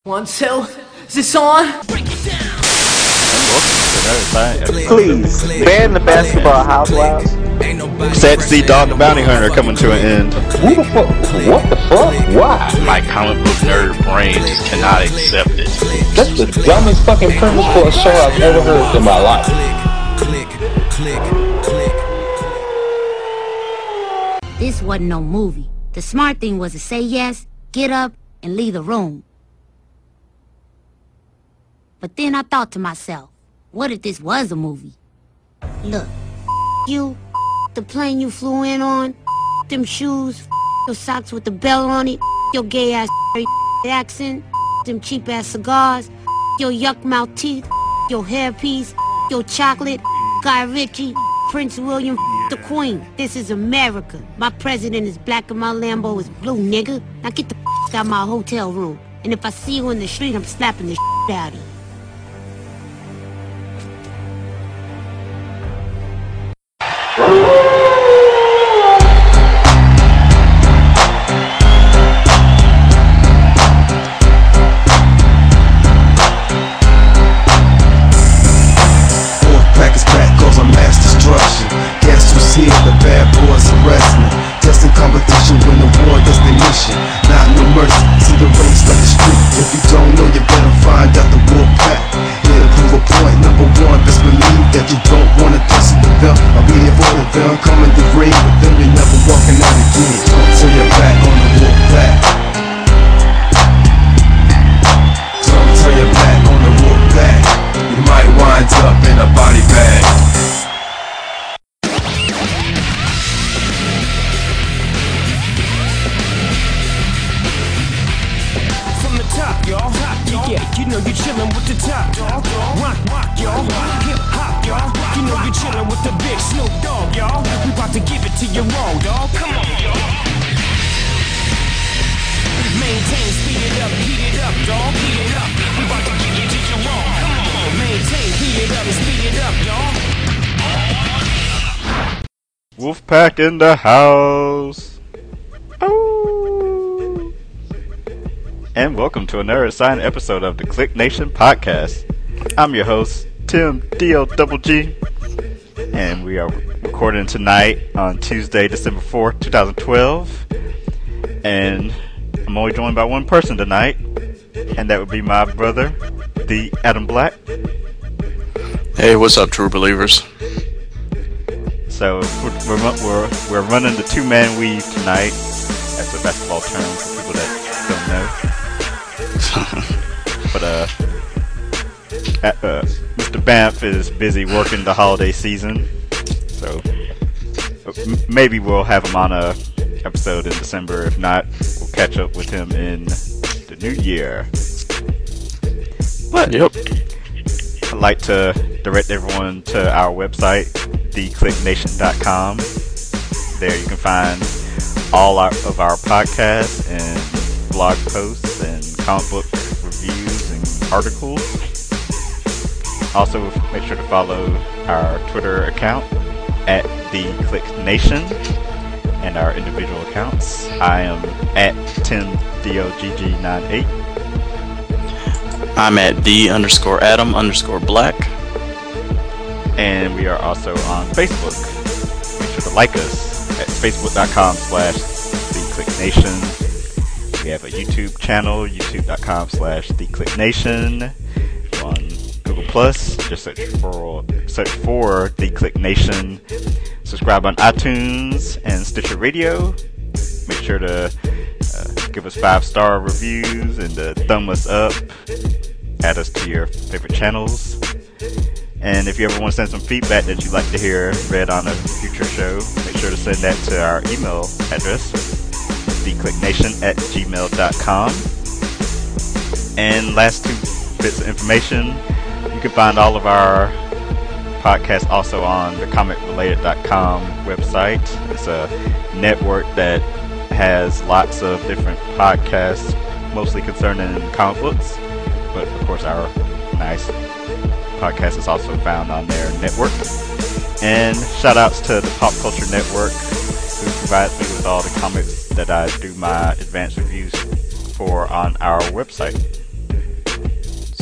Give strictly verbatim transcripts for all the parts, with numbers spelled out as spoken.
One, two, is this on? Please, ban the basketball housewives. Sad to see Dog the Bounty Hunter coming to an end. Who the fuck? What the fuck? Why? My comic book nerd brain cannot accept it. That's the dumbest fucking premise for a show I've ever heard in my life. This wasn't no movie. The smart thing was to say yes, get up, and leave the room. But then I thought to myself, what if this was a movie? Look, you, the plane you flew in on, them shoes, your socks with the bell on it, your gay ass accent, them cheap ass cigars, your yuck mouth teeth, your hairpiece, your chocolate, Guy Ritchie, Prince William, the Queen. This is America. My president is black and my Lambo is blue, nigga. Now get the out of my hotel room. And if I see you in the street, I'm slapping the out of you. Here, the bad boys arrest me. Testing competition when the war does their mission. Not no mercy, see the race like the street. If you don't know, you better find out the wolf pack. Here to prove a point, number one, best believe that you don't wanna touch the belt. I'll be here for the bell, come in the ring with them, you're never walking out again. Don't turn your back on the wolf pack. Don't turn your back on the wolf pack. You might wind up in a body bag. Y'all, yeah, you know you chillin' with the top dog. Rock, rock, y'all. Hip hop, y'all. You know you chillin' with the big Snoop Dogg, y'all. We about to give it to you raw, dog. Come on, y'all. Maintain, speed it up, heat it up, dog. Heat it up. We about to give it to you raw. Come on, maintain, heat it up, and speed it up, dog. Wolfpack in the house. Oh. And welcome to another exciting episode of the Click Nation Podcast. I'm your host, Tim D O Double G, and we are recording tonight on Tuesday, December fourth, twenty twelve. And I'm only joined by one person tonight, and that would be my brother, the Adam Black. Hey, what's up, true believers? So we're we're, we're, we're running the two-man weave tonight. That's a basketball term for people that don't know. But uh, at, uh, Mister Banff is busy working the holiday season, so m- maybe we'll have him on a episode in December. If not, we'll catch up with him in the new year. But yep, I'd like to direct everyone to our website, the click nation dot com. There you can find all our, of our podcasts and blog posts and comic book reviews and articles. Also, make sure to follow our Twitter account at the Click Nation and our individual accounts. I am at Tim D O G G ninety-eight. I'm at the underscore Adam underscore Black. And we are also on Facebook. Make sure to like us at facebook.com slash the Click Nation. We have a YouTube channel, youtube.com slash the Click Nation. On Google Plus, just search for search for the Click Nation. Subscribe on iTunes and Stitcher Radio. Make sure to uh, give us five star reviews and uh, thumb us up. Add us to your favorite channels. And if you ever want to send some feedback that you'd like to hear read on a future show, make sure to send that to our email address, the click nation at gmail dot com. And last two bits of information, you can find all of our podcasts also on the comic related dot com website. It's a network that has lots of different podcasts, mostly concerning comic books, but of course our nice podcast is also found on their network. And shout outs to the Pop Culture Network, who provides me with all the comics that I do my advanced reviews for on our website.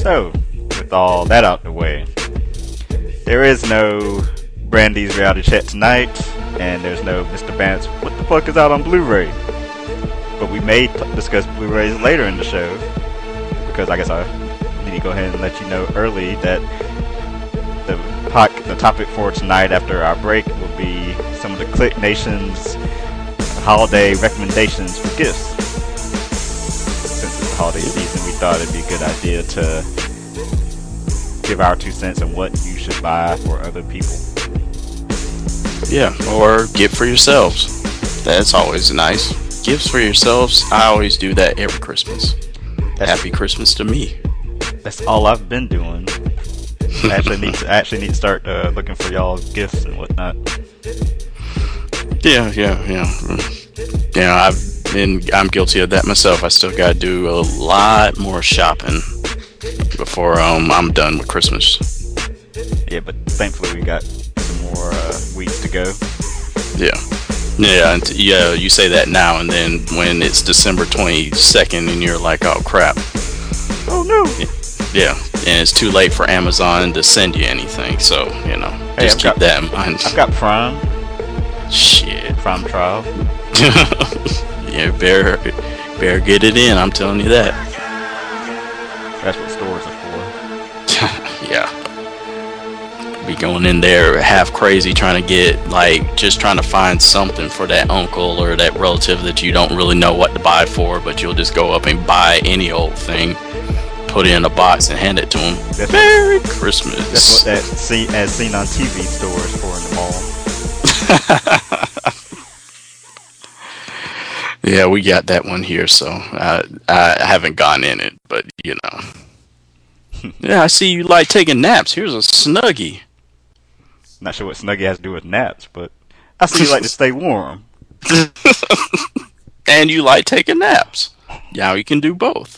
So, with all that out the way, there is no Brandy's Reality Chat tonight, and there's no Mister Bant's What the Fuck is out on Blu-ray. But we may t- discuss Blu-rays later in the show, because I guess I need to go ahead and let you know early that the, po- the topic for tonight after our break will be some of the Click Nation's holiday recommendations for gifts. Since it's the holiday season, we thought it'd be a good idea to give our two cents on what you should buy for other people. Yeah, or gift for yourselves. That's always nice. Gifts for yourselves. I always do that every Christmas. That's, Happy Christmas to me. That's all I've been doing. I actually need to, I actually need to start uh, looking for y'all's gifts and whatnot. Yeah, yeah, yeah. Yeah, I've been. I'm guilty of that myself. I still gotta do a lot more shopping before um I'm done with Christmas. Yeah, but thankfully we got some more uh, weeks to go. Yeah, yeah, and t- yeah. You say that now, and then when it's December twenty-second, and you're like, oh crap. Oh no. Yeah, and it's too late for Amazon to send you anything. So you know, Hey, just I've keep got, that in mind. I've got Prime. Shit. Prime trial. Yeah, better, better get it in. I'm telling you that. That's what stores are for. Yeah. Be going in there half crazy trying to get, like, just trying to find something for that uncle or that relative that you don't really know what to buy for, but you'll just go up and buy any old thing, put it in a box and hand it to them. That's Merry what, Christmas. That's what that see, as seen on T V store is for in the mall. Yeah, we got that one here, so I, I haven't gone in it, but you know. Yeah, I see you like taking naps. Here's a Snuggie. Not sure what Snuggie has to do with naps, but I see you like to stay warm. And you like taking naps. Now you can do both.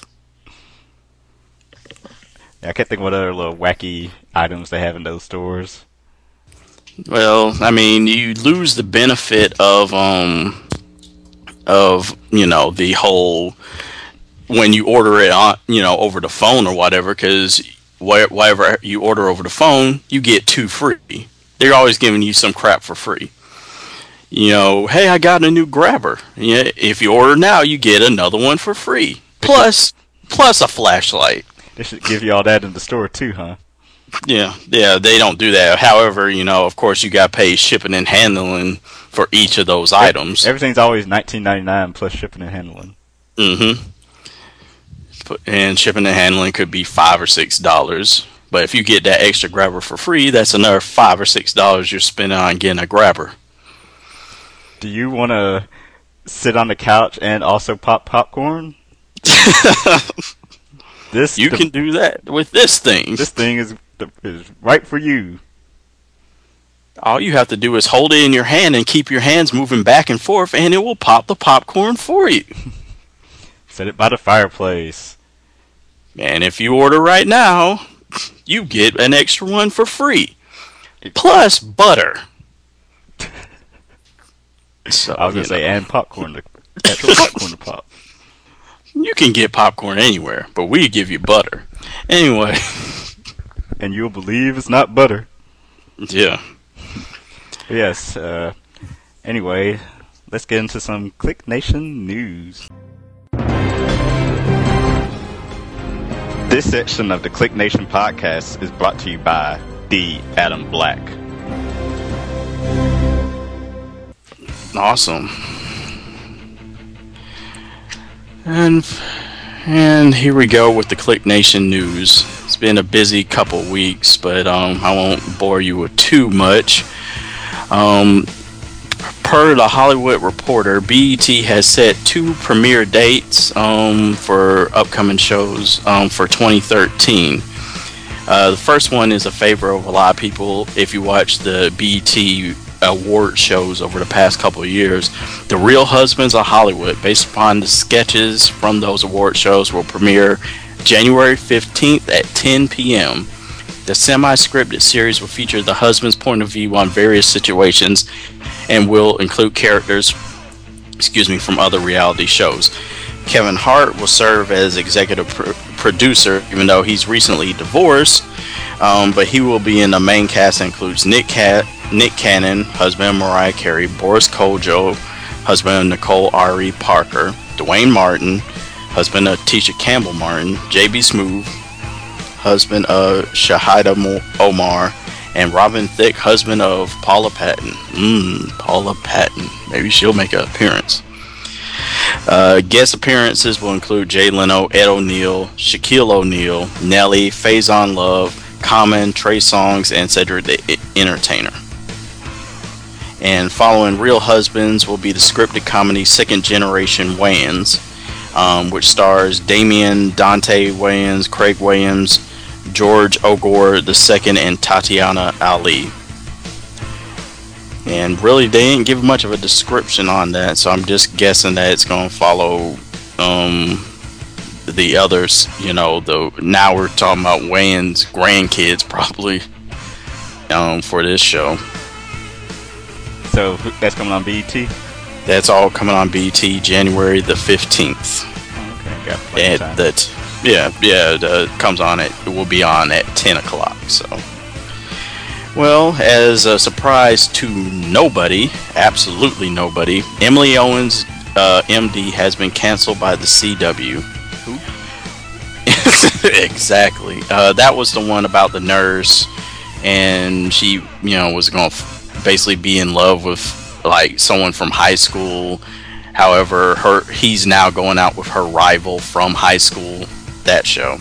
Yeah, I can't think of what other little wacky items they have in those stores. Well, I mean, you lose the benefit of um of, you know, the whole when you order it on, you know, over the phone or whatever, because whatever you order over the phone, you get two free. They're always giving you some crap for free. You know, hey, I got a new grabber. Yeah, if you order now, you get another one for free. Plus, plus a flashlight. They should give you all that in the store too, huh? Yeah, yeah, they don't do that. However, you know, of course, you got to pay shipping and handling for each of those items. Everything's always nineteen ninety-nine plus shipping and handling. Mm-hmm. And shipping and handling could be five or six dollars. But if you get that extra grabber for free, that's another five or six dollars you're spending on getting a grabber. Do you want to sit on the couch and also pop popcorn? This you the, can do that with this thing. This thing is is right for you. All you have to do is hold it in your hand and keep your hands moving back and forth, and it will pop the popcorn for you. Set it by the fireplace. And if you order right now, you get an extra one for free. Plus butter. So, I was going to say, know. and popcorn, to, actual popcorn to pop. You can get popcorn anywhere, but we give you butter. Anyway. And you'll believe it's not butter. Yeah. Yes. Uh, anyway, let's get into some Click Nation news. This section of the Click Nation podcast is brought to you by the Adam Black. Awesome. And and here we go with the Click Nation news. It's been a busy couple weeks, but um, I won't bore you with too much. Um, per the Hollywood Reporter, B E T has set two premiere dates um, for upcoming shows um, for twenty thirteen. Uh, the first one is a favorite of a lot of people. If you watch the B E T award shows over the past couple of years, The Real Husbands of Hollywood, based upon the sketches from those award shows, will premiere January fifteenth at ten p.m. The semi-scripted series will feature the husband's point of view on various situations and will include characters, excuse me, from other reality shows. Kevin Hart will serve as executive pro- producer, even though he's recently divorced. Um, but he will be in the main cast that includes Nick Cat, Nick Cannon, husband of Mariah Carey, Boris Kodjoe, husband of Nicole Ari Parker, Dwayne Martin, husband of Tisha Campbell Martin, J B Smoove, husband of Shahida Mo- Omar, and Robin Thicke, husband of Paula Patton. Mmm, Paula Patton. Maybe she'll make an appearance. Uh, guest appearances will include Jay Leno, Ed O'Neill, Shaquille O'Neal, Nelly, Faizon Love, Common, Trey Songz, and Cedric the Entertainer. And following Real Husbands will be the scripted comedy Second Generation Wayans, um, which stars Damian Dante Wayans, Craig Williams, George Ogore the Second, and Tatiana Ali. And really, they didn't give much of a description on that, so I'm just guessing that it's going to follow um, the others. You know, the now we're talking about Wayne's grandkids probably um, for this show. So that's coming on B E T? That's all coming on B E T January the fifteenth. Okay, got plenty of time. That, yeah, yeah, the, comes on at, it will be on at ten o'clock, so. Well, as a surprise to nobody, absolutely nobody, Emily Owens, uh, M D, has been canceled by the C W. Who? Exactly. Uh, that was the one about the nurse, and she, you know, was going to f- basically be in love with like someone from high school. However, her he's now going out with her rival from high school. That show.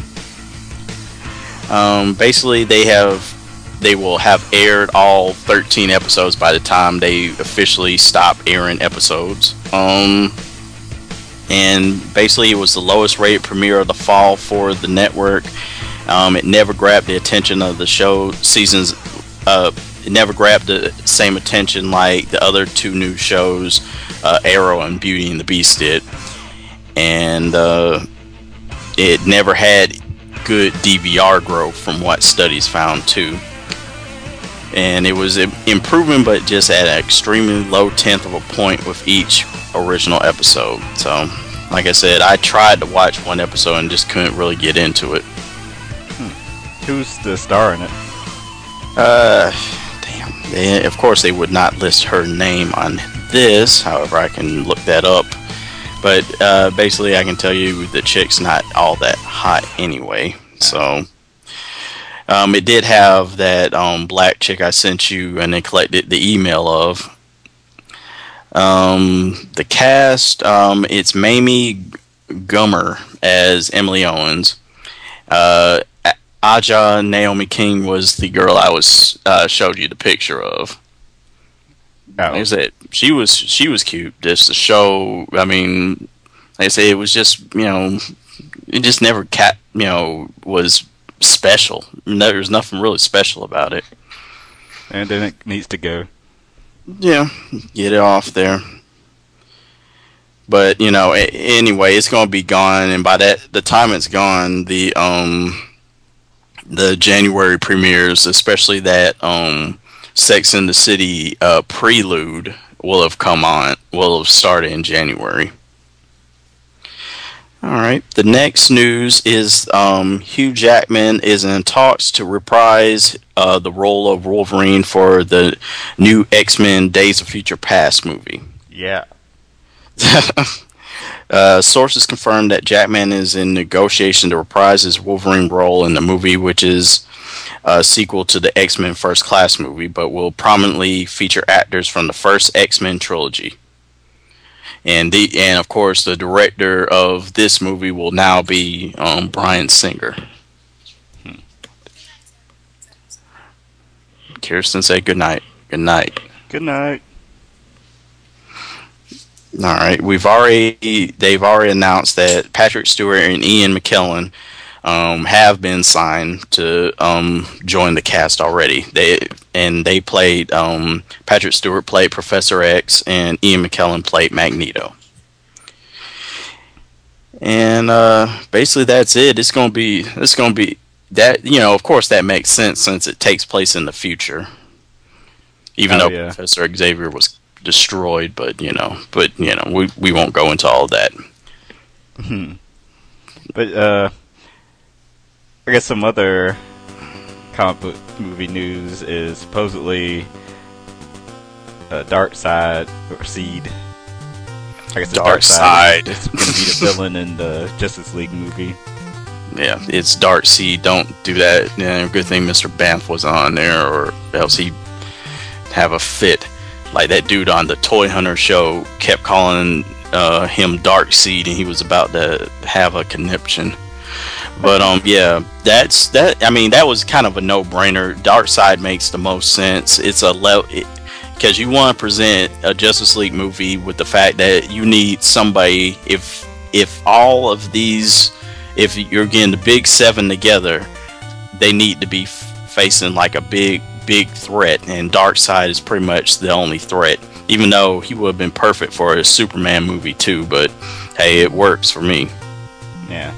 Um, basically, they have. They will have aired all thirteen episodes by the time they officially stop airing episodes. Um, and basically, it was the lowest rated premiere of the fall for the network. Um, it never grabbed the attention of the show seasons. Uh, it never grabbed the same attention like the other two new shows, uh, Arrow and Beauty and the Beast did. And uh, it never had good D V R growth from what studies found too. And it was improving, but just at an extremely low tenth of a point with each original episode. So, like I said, I tried to watch one episode and just couldn't really get into it. Hmm. Who's the star in it? Uh, damn. They, of course, they would not list her name on this. However, I can look that up. But uh, basically, I can tell you the chick's not all that hot anyway. So. Um, it did have that um, black chick I sent you and then collected the email of. Um, the cast, um, it's Mamie Gummer as Emily Owens. Uh, Aja Naomi King was the girl I was uh, showed you the picture of. Oh. Like I said, she was she was cute. Just the show, I mean, like I say, it was just, you know, it just never cat, you know, was special. There's nothing really special about it. And then it needs to go. Yeah, get it off there. But you know, a- anyway, it's gonna be gone, and by that the time it's gone, the um the January premieres, especially that um Sex and the City uh, prelude, will have come on. Will have started in January. Alright, the next news is um, Hugh Jackman is in talks to reprise uh, the role of Wolverine for the new X-Men Days of Future Past movie. Yeah. uh, sources confirm that Jackman is in negotiation to reprise his Wolverine role in the movie, which is a sequel to the X-Men First Class movie, but will prominently feature actors from the first X-Men trilogy. And the and of course the director of this movie will now be um, Bryan Singer. Hmm. Kirsten said good night. Good night. Good night. All right, we've already they've already announced that Patrick Stewart and Ian McKellen um, have been signed to um, join the cast already. They and they played um, Patrick Stewart played Professor X and Ian McKellen played Magneto. And uh, basically that's it. It's gonna be it's gonna be that, you know, of course that makes sense since it takes place in the future. Even Oh, though yeah. Professor Xavier was destroyed, but you know, but you know, we we won't go into all that. Hmm. But uh, I guess some other comic book movie news is supposedly uh, Darkseid or Seed. I guess Darkseid is going to be the villain in the Justice League movie. Yeah, it's Darkseid. Don't do that. Yeah, good thing Mister Banff was on there, or else he'd have a fit. Like that dude on the Toy Hunter show kept calling uh, him Darkseid, and he was about to have a conniption. But um, yeah, that's that. I mean, that was kind of a no-brainer. Darkseid makes the most sense. It's a level because you want to present a Justice League movie with the fact that you need somebody. If if all of these, if you're getting the big seven together, they need to be f- facing like a big, big threat, and Darkseid is pretty much the only threat. Even though he would have been perfect for a Superman movie too, but hey, it works for me. Yeah.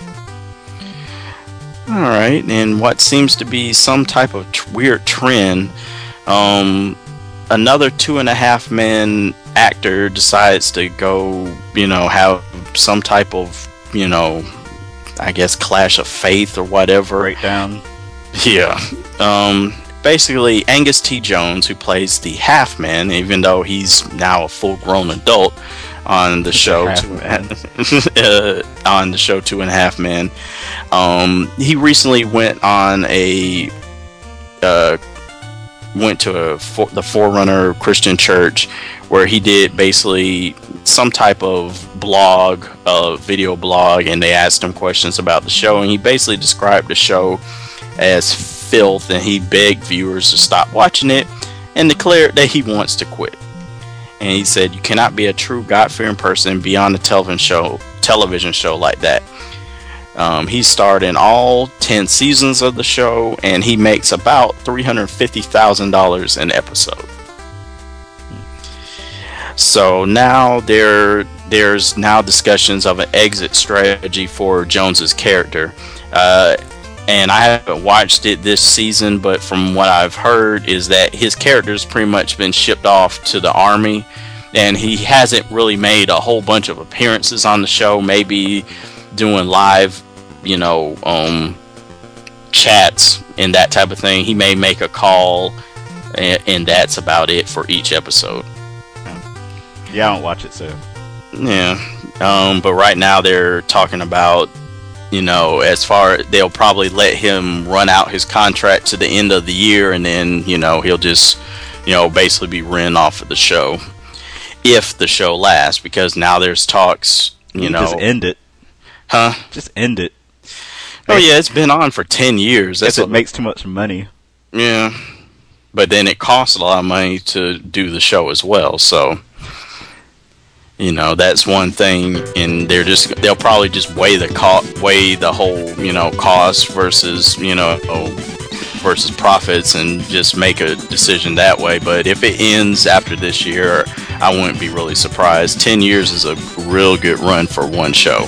Alright, and what seems to be some type of t- weird trend, um, another Two and a Half Men actor decides to go, you know, have some type of, you know, I guess clash of faith or whatever. Breakdown. Yeah. Um, basically, Angus T. Jones, who plays the Half Man, even though he's now a full-grown adult, on the show two, uh, on the show Two and a Half Men. Um, he recently went on a uh, went to a for, the Forerunner Christian Church, where he did basically some type of blog, a video blog, and they asked him questions about the show, and he basically described the show as filth, and he begged viewers to stop watching it and declared that he wants to quit. And he said, "You cannot be a true God-fearing person beyond a television show, television show like that." Um, he starred in all ten seasons of the show, and he makes about three hundred fifty thousand dollars an episode. So now there, there's now discussions of an exit strategy for Jones's character. Uh, and I haven't watched it this season, but from what I've heard is that his character's pretty much been shipped off to the army, and he hasn't really made a whole bunch of appearances on the show, maybe doing live, you know, um, chats and that type of thing. He may make a call, and, and that's about it for each episode. Yeah, I don't watch it, so. Yeah, um, but right now they're talking about, you know, as far, they'll probably let him run out his contract to the end of the year, and then, you know, he'll just, you know, basically be written off of the show. If the show lasts, because now there's talks, you know. Just end it. Huh? Just end it. Oh, yeah, it's been on for ten years. That's That's it makes too much money. Yeah. But then it costs a lot of money to do the show as well, so. You know, that's one thing, and they're just, they'll probably just weigh the co- weigh the whole, you know, cost versus, you know, versus profits, and just make a decision that way. But if it ends after this year, I wouldn't be really surprised. Ten years is a real good run for one show.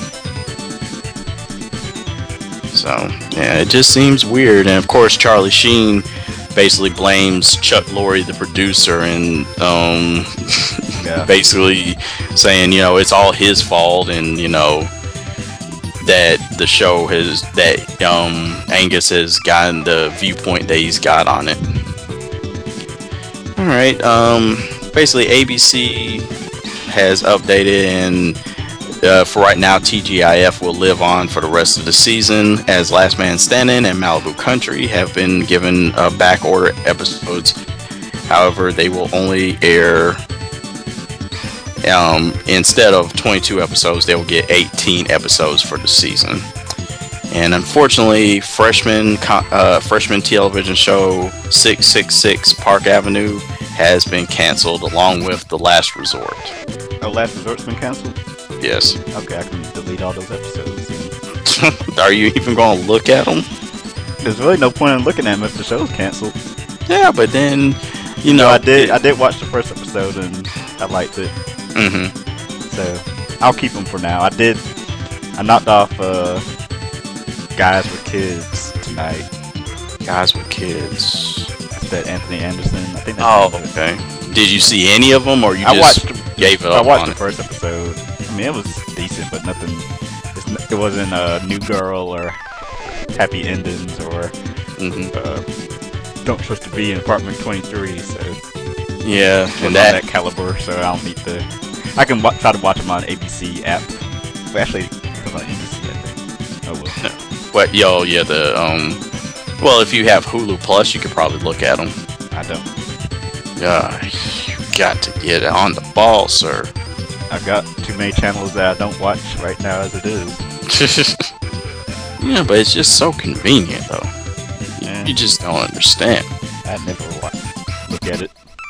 So, yeah, it just seems weird. And of course, Charlie Sheen basically blames Chuck Lorre, the producer, and um, yeah. basically saying, you know, it's all his fault, and, you know, that the show has, that um, Angus has gotten the viewpoint that he's got on it. Alright, um, basically A B C has updated, and Uh, for right now, T G I F will live on for the rest of the season, as Last Man Standing and Malibu Country have been given uh, back order episodes. However, they will only air, um, instead of twenty-two episodes, they will get eighteen episodes for the season. And unfortunately, freshman uh, freshman television show six six six Park Avenue has been canceled, along with The Last Resort. Oh, Last Resort's been canceled? Yes. Okay, I can delete all those episodes. Are you even going to look at them? There's really no point in looking at them if the show's canceled. Yeah, but then, you know, no, I did. I did watch the first episode and I liked it. Mm-hmm. So I'll keep them for now. I did. I knocked off uh, Guys with Kids tonight. Guys with Kids. That's that Anthony Anderson. I think. That's oh, okay. Did you see any of them, or you I just watched, gave it I up watched on the it? first episode. I mean, it was decent, but nothing. It's, it wasn't a New Girl or Happy Endings or hmm uh, Don't Trust to Be in Apartment twenty-three. So yeah, and and that, that that caliber. So I don't need to. I can wa- try to watch them on A B C app. But actually, it's on N B C, I think. Oh well. no. What? Yo, yeah, the um. Well, if you have Hulu Plus, you could probably look at them. I don't. Yeah, you got to get on the ball, sir. I've got too many channels that I don't watch right now as it is. Yeah, but it's just so convenient, though. Yeah. You just don't understand. I never watch. Look at it.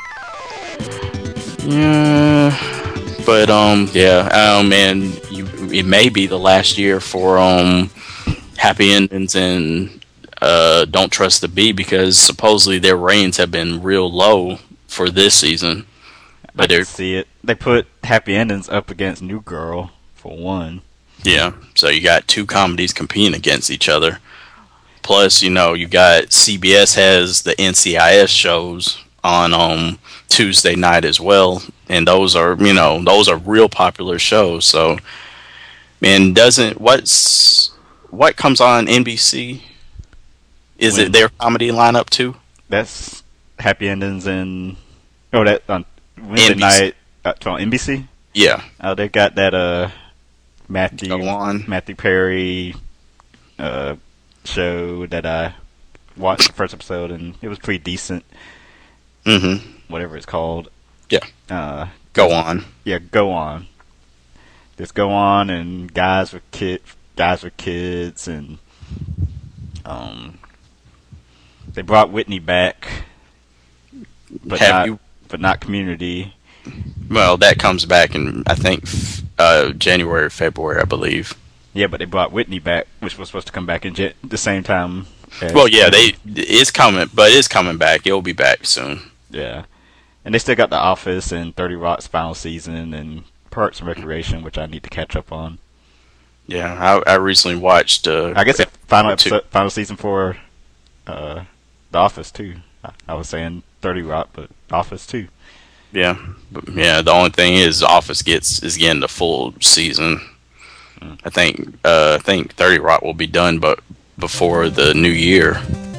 Yeah, but um, yeah, um, and you, it may be the last year for um, Happy Endings and uh, Don't Trust the Bee because supposedly their ratings have been real low for this season. But I they're can see it. They put Happy Endings up against New Girl for one. yeah, so you got two comedies competing against each other. Plus, you know, you got C B S has the N C I S shows on um Tuesday night as well, and those are you know those are real popular shows. So, man, doesn't what's what comes on N B C? Is When- it their comedy lineup too? That's Happy Endings and oh that on Wednesday N B C. night uh, on N B C. Yeah, Oh, they got that uh Matthew Go on. Matthew Perry uh show that I watched the first episode and it was pretty decent. mm-hmm. Whatever it's called. Yeah. Uh, Go on. yeah, go on. Just go on and guys with kid guys with kids and um they brought Whitney back, but Have not you? but not Community. Well, that comes back in I think f- uh, January, or February, I believe. Yeah, but they brought Whitney back, which was supposed to come back in jet the same time. As Well, yeah, they it's coming, but it's coming back. It'll be back soon. yeah, and they still got The Office and thirty Rock's final season and Parks and Recreation, which I need to catch up on. Yeah, I, I recently watched. Uh, I guess the final two. episode, final season for uh, The Office too. I, I was saying thirty Rock, but Office too. Yeah, but yeah. The only thing is, Office gets is getting the full season. Mm. I think. Uh, I think thirty Rock will be done, but before the new year.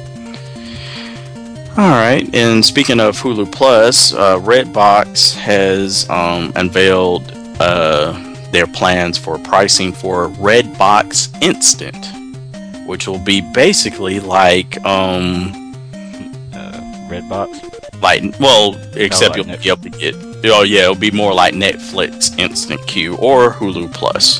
All right. And speaking of Hulu Plus, uh, Redbox has um, unveiled uh, their plans for pricing for Redbox Instant, which will be basically like um, Uh, Redbox. like well, except like you'll be able to get. Oh yeah, it'll be more like Netflix Instant Queue or Hulu Plus.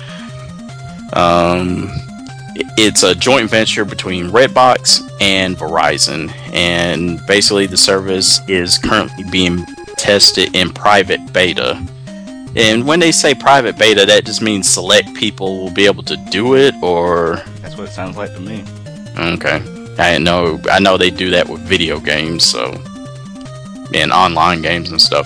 Um, i- it's a joint venture between Redbox and Verizon, and basically the service is currently being tested in private beta. And when they say private beta, that just means select people will be able to do it, or That's what it sounds like to me. okay. I know I know they do that with video games, so and online games and stuff.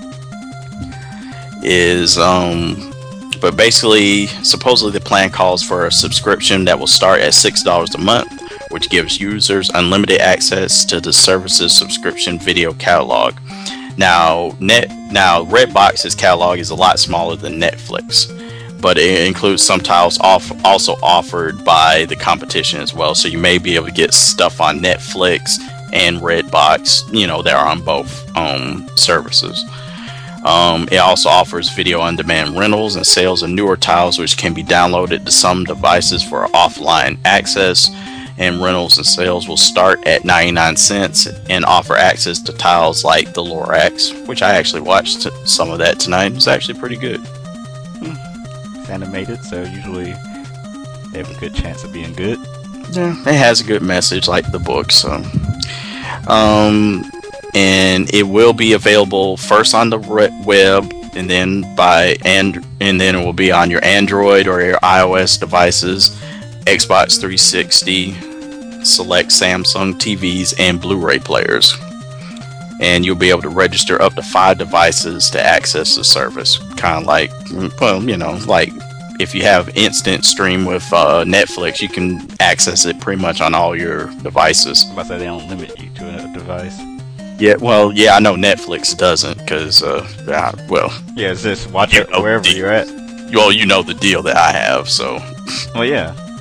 Is um but basically supposedly the plan calls for a subscription that will start at six dollars a month, which gives users unlimited access to the service's subscription video catalog. Now net now Redbox's catalog is a lot smaller than Netflix, but it includes some titles off, also offered by the competition as well. So you may be able to get stuff on Netflix and Redbox, you know, that are on both um, services. Um, it also offers video on demand rentals and sales of newer titles, which can be downloaded to some devices for offline access. And rentals and sales will start at ninety-nine cents and offer access to titles like The Lorax, which I actually watched t- some of that tonight. It's actually pretty good. It's animated, so usually they have a good chance of being good. Yeah, it has a good message, like the book. So, um, and it will be available first on the re- web, and then by and and then it will be on your Android or your iOS devices, Xbox three sixty, select Samsung T Vs, and Blu-ray players. And you'll be able to register up to five devices to access the service. Kind of like, well, you know, like if you have instant stream with uh, Netflix, you can access it pretty much on all your devices. I'm about to say they don't limit you to a device. Yeah, well, yeah, I know Netflix doesn't because, uh, uh, well, Yeah, it's just watch You it know, wherever the- you're at. well, you know the deal that I have, so Well, yeah.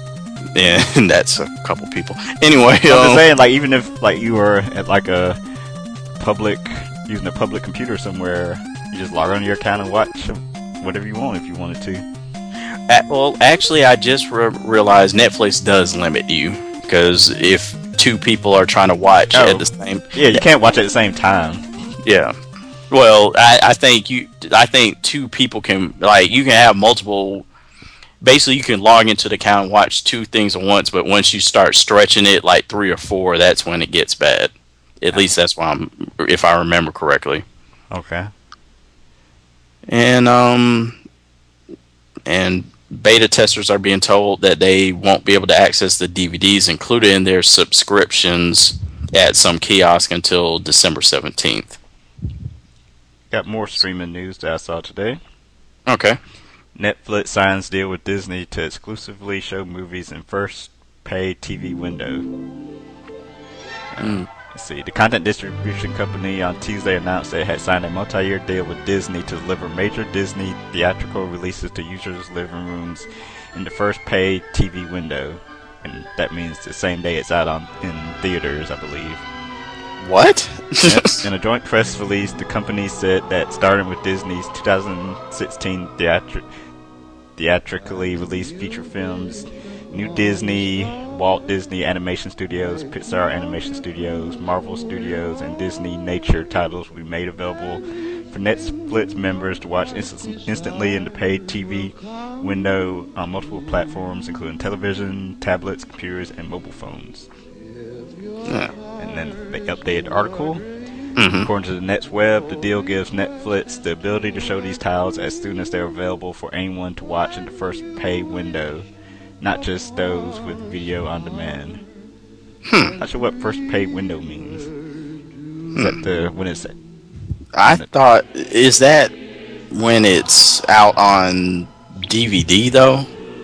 and that's a couple people. Anyway, I'm just um, saying, like, even if like you were at like a public using a public computer somewhere, you just log on to your account and watch whatever you want if you wanted to. At, well, actually, I just re- realized Netflix does limit you, because if two people are trying to watch Oh. at the same, Yeah, you can't watch at the same time. yeah. Well, I, I think you, I think two people can, like, you can have multiple. Basically, you can log into the account and watch two things at once, but once you start stretching it like three or four, that's when it gets bad. At least that's why I'm, if I remember correctly. Okay. And um, and beta testers are being told that they won't be able to access the D V Ds included in their subscriptions at some kiosk until December seventeenth. Got more streaming news that I saw today. Okay. Netflix signs deal with Disney to exclusively show movies in first pay T V window. Mm. Let's see. The content distribution company on Tuesday announced that it had signed a multi-year deal with Disney to deliver major Disney theatrical releases to users' living rooms in the first pay T V window, and that means the same day it's out on in theaters, I believe. What? Yep. In a joint press release, the company said that starting with Disney's two thousand sixteen theatri- theatrically released feature films, New Disney, Walt Disney Animation Studios, Pixar Animation Studios, Marvel Studios, and Disney Nature titles will be made available for Netflix members to watch inst- instantly in the paid T V window on multiple platforms, including television, tablets, computers, and mobile phones. Yeah. And then they updated the article. Mm-hmm. According to the Nets web, the deal gives Netflix the ability to show these titles as soon as they're available for anyone to watch in the first pay window, not just those with video on demand. Hmm. Not sure what first pay window means. Is that the when it's I thought, is that when it's out on D V D though?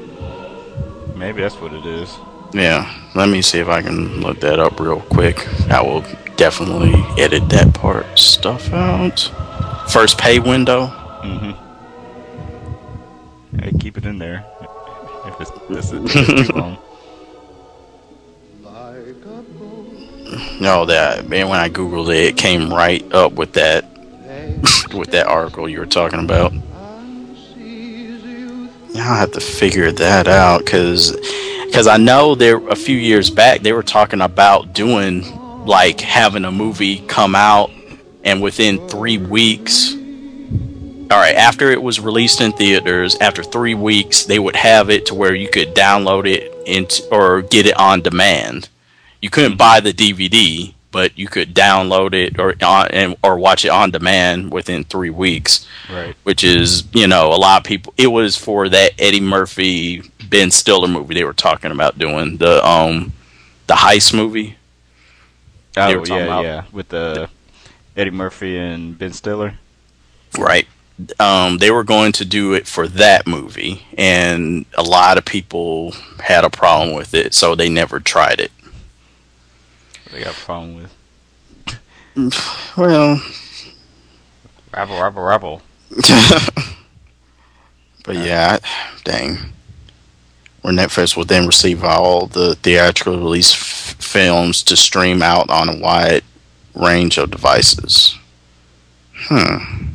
maybe that's what it is. Yeah, let me see if I can look that up real quick. I will definitely edit that part stuff out. First pay window. Mm-hmm. Hey, keep it in there. If it's, if it's, if it's too long. No, that man. When I googled it, it came right up with that, with that article you were talking about. Now I have to figure that out because, because I know there a few years back they were talking about doing like having a movie come out and within three weeks. All right, after it was released in theaters, after three weeks, they would have it to where you could download it into, or get it on demand. You couldn't buy the D V D, but you could download it or on, and or watch it on demand within three weeks. Right. Which is, you know, a lot of people. It was for that Eddie Murphy, Ben Stiller movie they were talking about doing, the um, the heist movie. Oh They were talking yeah, about- yeah, with the Eddie Murphy and Ben Stiller. Right. Um, they were going to do it for that movie, and a lot of people had a problem with it, so they never tried it. They got a problem with. Well, Rabble, rabble, rabble. but yeah, I- dang. Where Netflix will then receive all the theatrical release f- films to stream out on a wide range of devices. Hmm.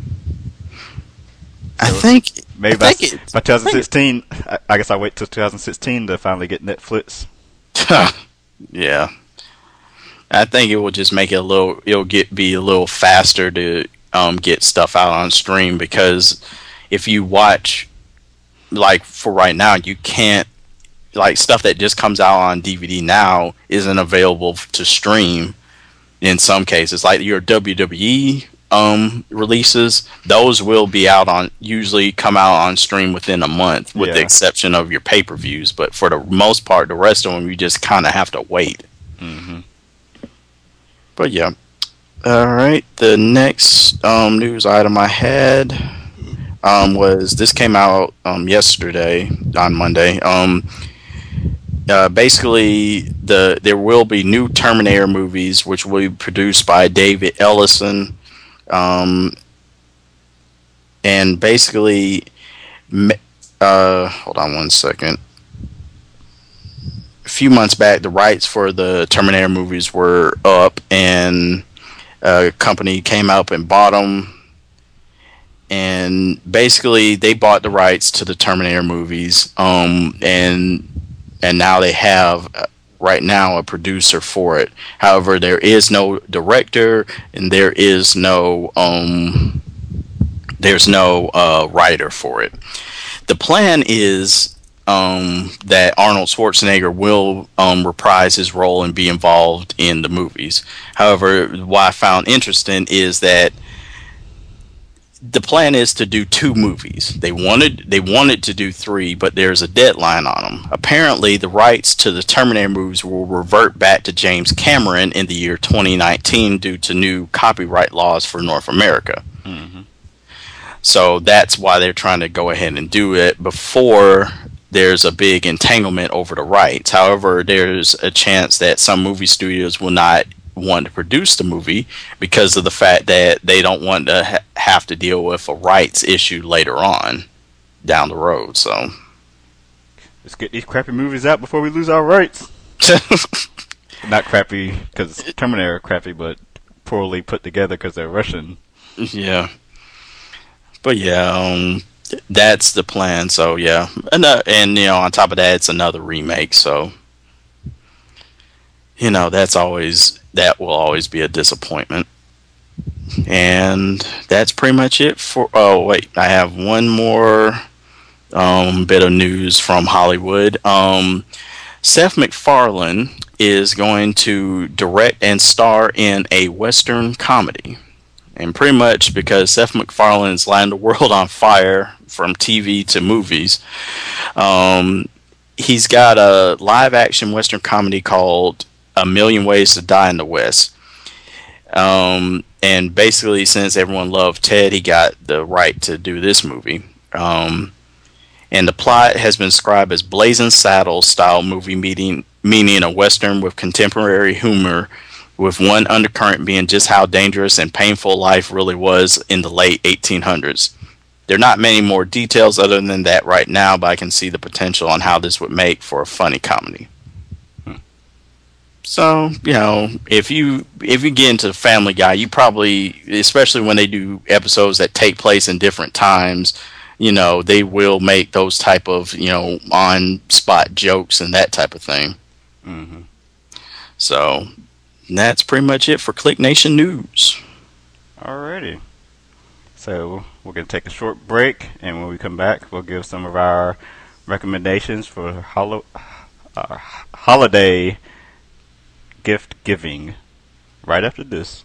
I So, think Maybe I by, think it- by twenty sixteen, I, I guess I wait till twenty sixteen to finally get Netflix. Yeah. I think it will just make it a little. It'll get be a little faster to um, get stuff out on stream, because if you watch, like for right now, you can't, like stuff that just comes out on D V D now isn't available to stream. In some cases, like your W W E um, releases, those will be out on usually come out on stream within a month, with the Yeah. exception of your pay per views. But for the most part, the rest of them you just kind of have to wait. Mm-hmm. But yeah. Alright, the next um, news item I had um, was, this came out um, yesterday, on Monday. Um, uh, basically, the there will be new Terminator movies, which will be produced by David Ellison. Um, and basically, uh, hold on one second. few months back, the rights for the Terminator movies were up, and a company came up and bought them. And basically, they bought the rights to the Terminator movies, um, and and now they have uh, right now a producer for it. However, there is no director, and there is no um, there's no uh, writer for it. The plan is um, that Arnold Schwarzenegger will um, reprise his role and be involved in the movies. However, what I found interesting is that the plan is to do two movies. They wanted they wanted to do three, but there's a deadline on them. Apparently, the rights to the Terminator movies will revert back to James Cameron in the year twenty nineteen due to new copyright laws for North America. Mm-hmm. So that's why they're trying to go ahead and do it before there's a big entanglement over the rights. However, there's a chance that some movie studios will not want to produce the movie because of the fact that they don't want to ha- have to deal with a rights issue later on down the road. So let's get these crappy movies out before we lose our rights. Not crappy because Terminator are crappy, but poorly put together because they're Russian. Yeah. But yeah, um, that's the plan. So yeah, and, uh, and you know, on top of that, it's another remake. So you know, that's always that will always be a disappointment. And that's pretty much it for. Oh wait, I have one more um, bit of news from Hollywood. Um, Seth MacFarlane is going to direct and star in a Western comedy. And pretty much because Seth MacFarlane's lighting the world on fire from T V to movies, um, he's got a live-action Western comedy called A Million Ways to Die in the West. Um, and basically, since everyone loved Ted, he got the right to do this movie. Um, and the plot has been described as Blazing Saddles style movie, meeting, meaning a Western with contemporary humor, with one undercurrent being just how dangerous and painful life really was in the late eighteen hundreds. There are not many more details other than that right now, but I can see the potential on how this would make for a funny comedy. Hmm. So, you know, if you if you get into Family Guy, you probably, especially when they do episodes that take place in different times, you know, they will make those type of, you know, on-spot jokes and that type of thing. Mm-hmm. So that's pretty much it for Click Nation News. Alrighty. So we're going to take a short break, and when we come back, we'll give some of our recommendations for holo- uh, holiday gift giving right after this.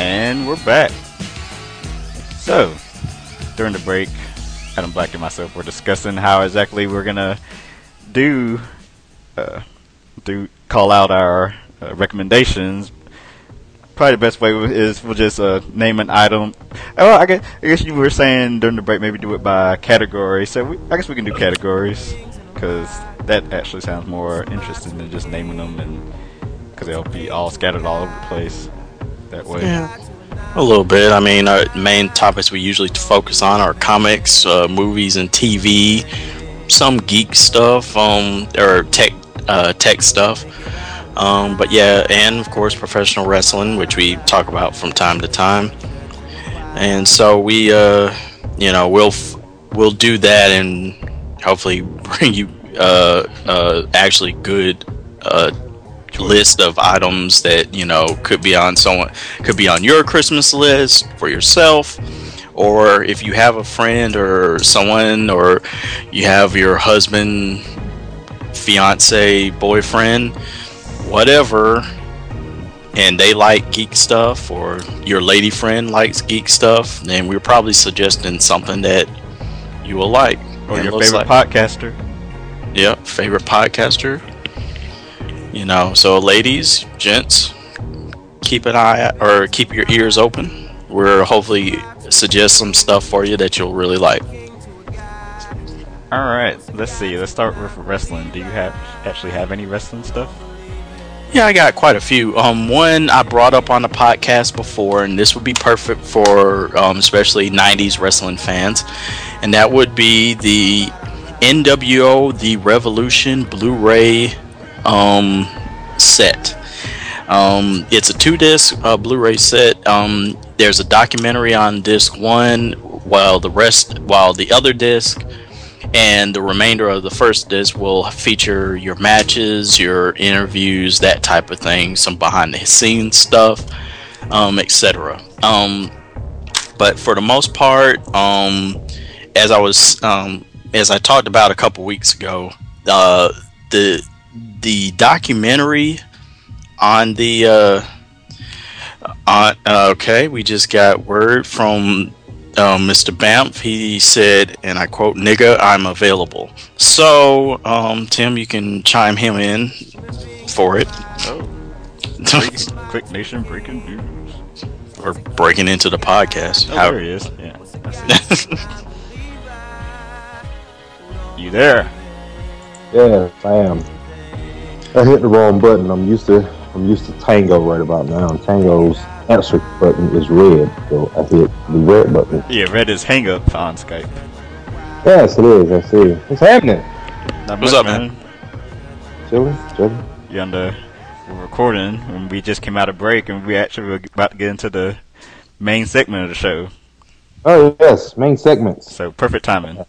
And we're back. So, during the break, Adam Black and myself were discussing how exactly we're gonna do, uh, do call out our uh, recommendations. Probably the best way is we'll just uh, name an item. Oh, I guess, I guess you were saying during the break maybe do it by category. So we, I guess we can do categories because that actually sounds more interesting than just naming them, and because they'll be all scattered all over the place that way. Yeah. A little bit. I mean, our main topics we usually focus on are comics, uh, movies, and T V. Some geek stuff, um, or tech, uh, tech stuff. Um, but yeah, and of course professional wrestling, which we talk about from time to time. And so we, uh, you know, we'll f- we'll do that and hopefully bring you uh, uh, actually good uh, list of items that you know could be on someone could be on your Christmas list for yourself, or if you have a friend or someone, or you have your husband, fiance, boyfriend, whatever, and they like geek stuff, or your lady friend likes geek stuff, then we're probably suggesting something that you will like. Or and your favorite like, podcaster. Yep, favorite podcaster. You know, so ladies, gents, keep an eye out, or keep your ears open. We're hopefully suggest some stuff for you that you'll really like. All right, let's see. Let's start with wrestling. Do you have actually have any wrestling stuff? Yeah, I got quite a few. Um, one I brought up on the podcast before, and this would be perfect for um, especially nineties wrestling fans, and that would be the N W O The Revolution Blu-ray um, set. Um, it's a two-disc uh, Blu-ray set. Um, there's a documentary on disc one, while the rest, while the other disc and the remainder of the first disc will feature your matches, your interviews, that type of thing, some behind-the-scenes stuff, um, et cetera. Um, but for the most part, um, as I was, um, as I talked about a couple weeks ago, uh, the the documentary on the uh, on uh, okay, we just got word from Um, Mister Bamf. He said, and I quote, "Nigga, I'm available." So, um, Tim, you can chime him in for it. Oh, breaking, Click Nation breaking news. Or breaking into the podcast. Oh, How- there he is. Yeah, I see. You there? Yes, I am. I hit the wrong button. I'm used to I'm used to Tango right about now. Tango's answer button is red, so I hit the red button. Yeah, red is hang up on Skype. Yes, it is. I see. What's happening? Not What's much, up, man? Chilling, chilling. You on the we're recording, and we just came out of break, and we actually were about to get into the main segment of the show. Oh yes, main segments. So perfect timing.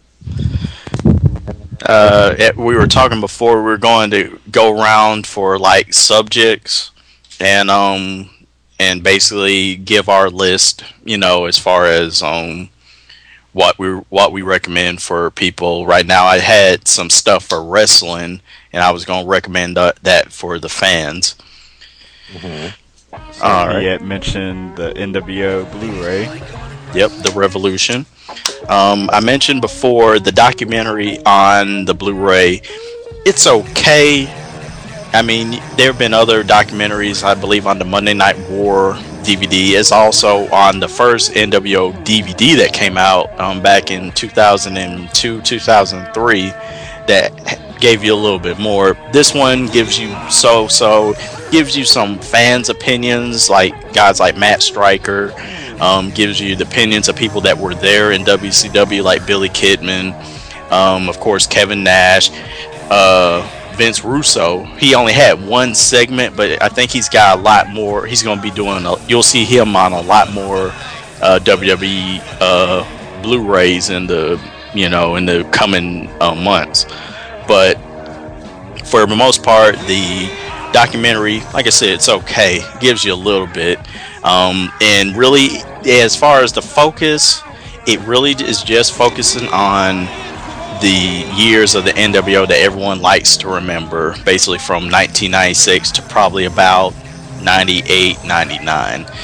Uh, it- we were talking before. We were going to go around for like subjects, and um, and basically give our list. You know, as far as um, what we what we recommend for people. Right now, I had some stuff for wrestling, and I was going to recommend that, that for the fans. So All he right. had mentioned the N W O Blu-ray. Yep, the Revolution. Um, I mentioned before the documentary on the Blu-ray. It's okay. I mean, there have been other documentaries, I believe, on the Monday Night War D V D. It's also on the first N W O D V D that came out um, back in two thousand two, two thousand three that gave you a little bit more. This one gives you so-so, gives you some fans' opinions, like guys like Matt Stryker, um, gives you the opinions of people that were there in W C W, like Billy Kidman, um, of course, Kevin Nash, uh, Vince Russo. He only had one segment, but I think he's got a lot more. He's going to be doing, a, you'll see him on a lot more uh, W W E uh, Blu-rays in the, you know, in the coming uh, months. But for the most part, the documentary, like I said, it's okay. It gives you a little bit. Um, and really, as far as the focus, it really is just focusing on the years of the N W O that everyone likes to remember, basically from nineteen ninety-six to probably about ninety-eight, ninety-nine.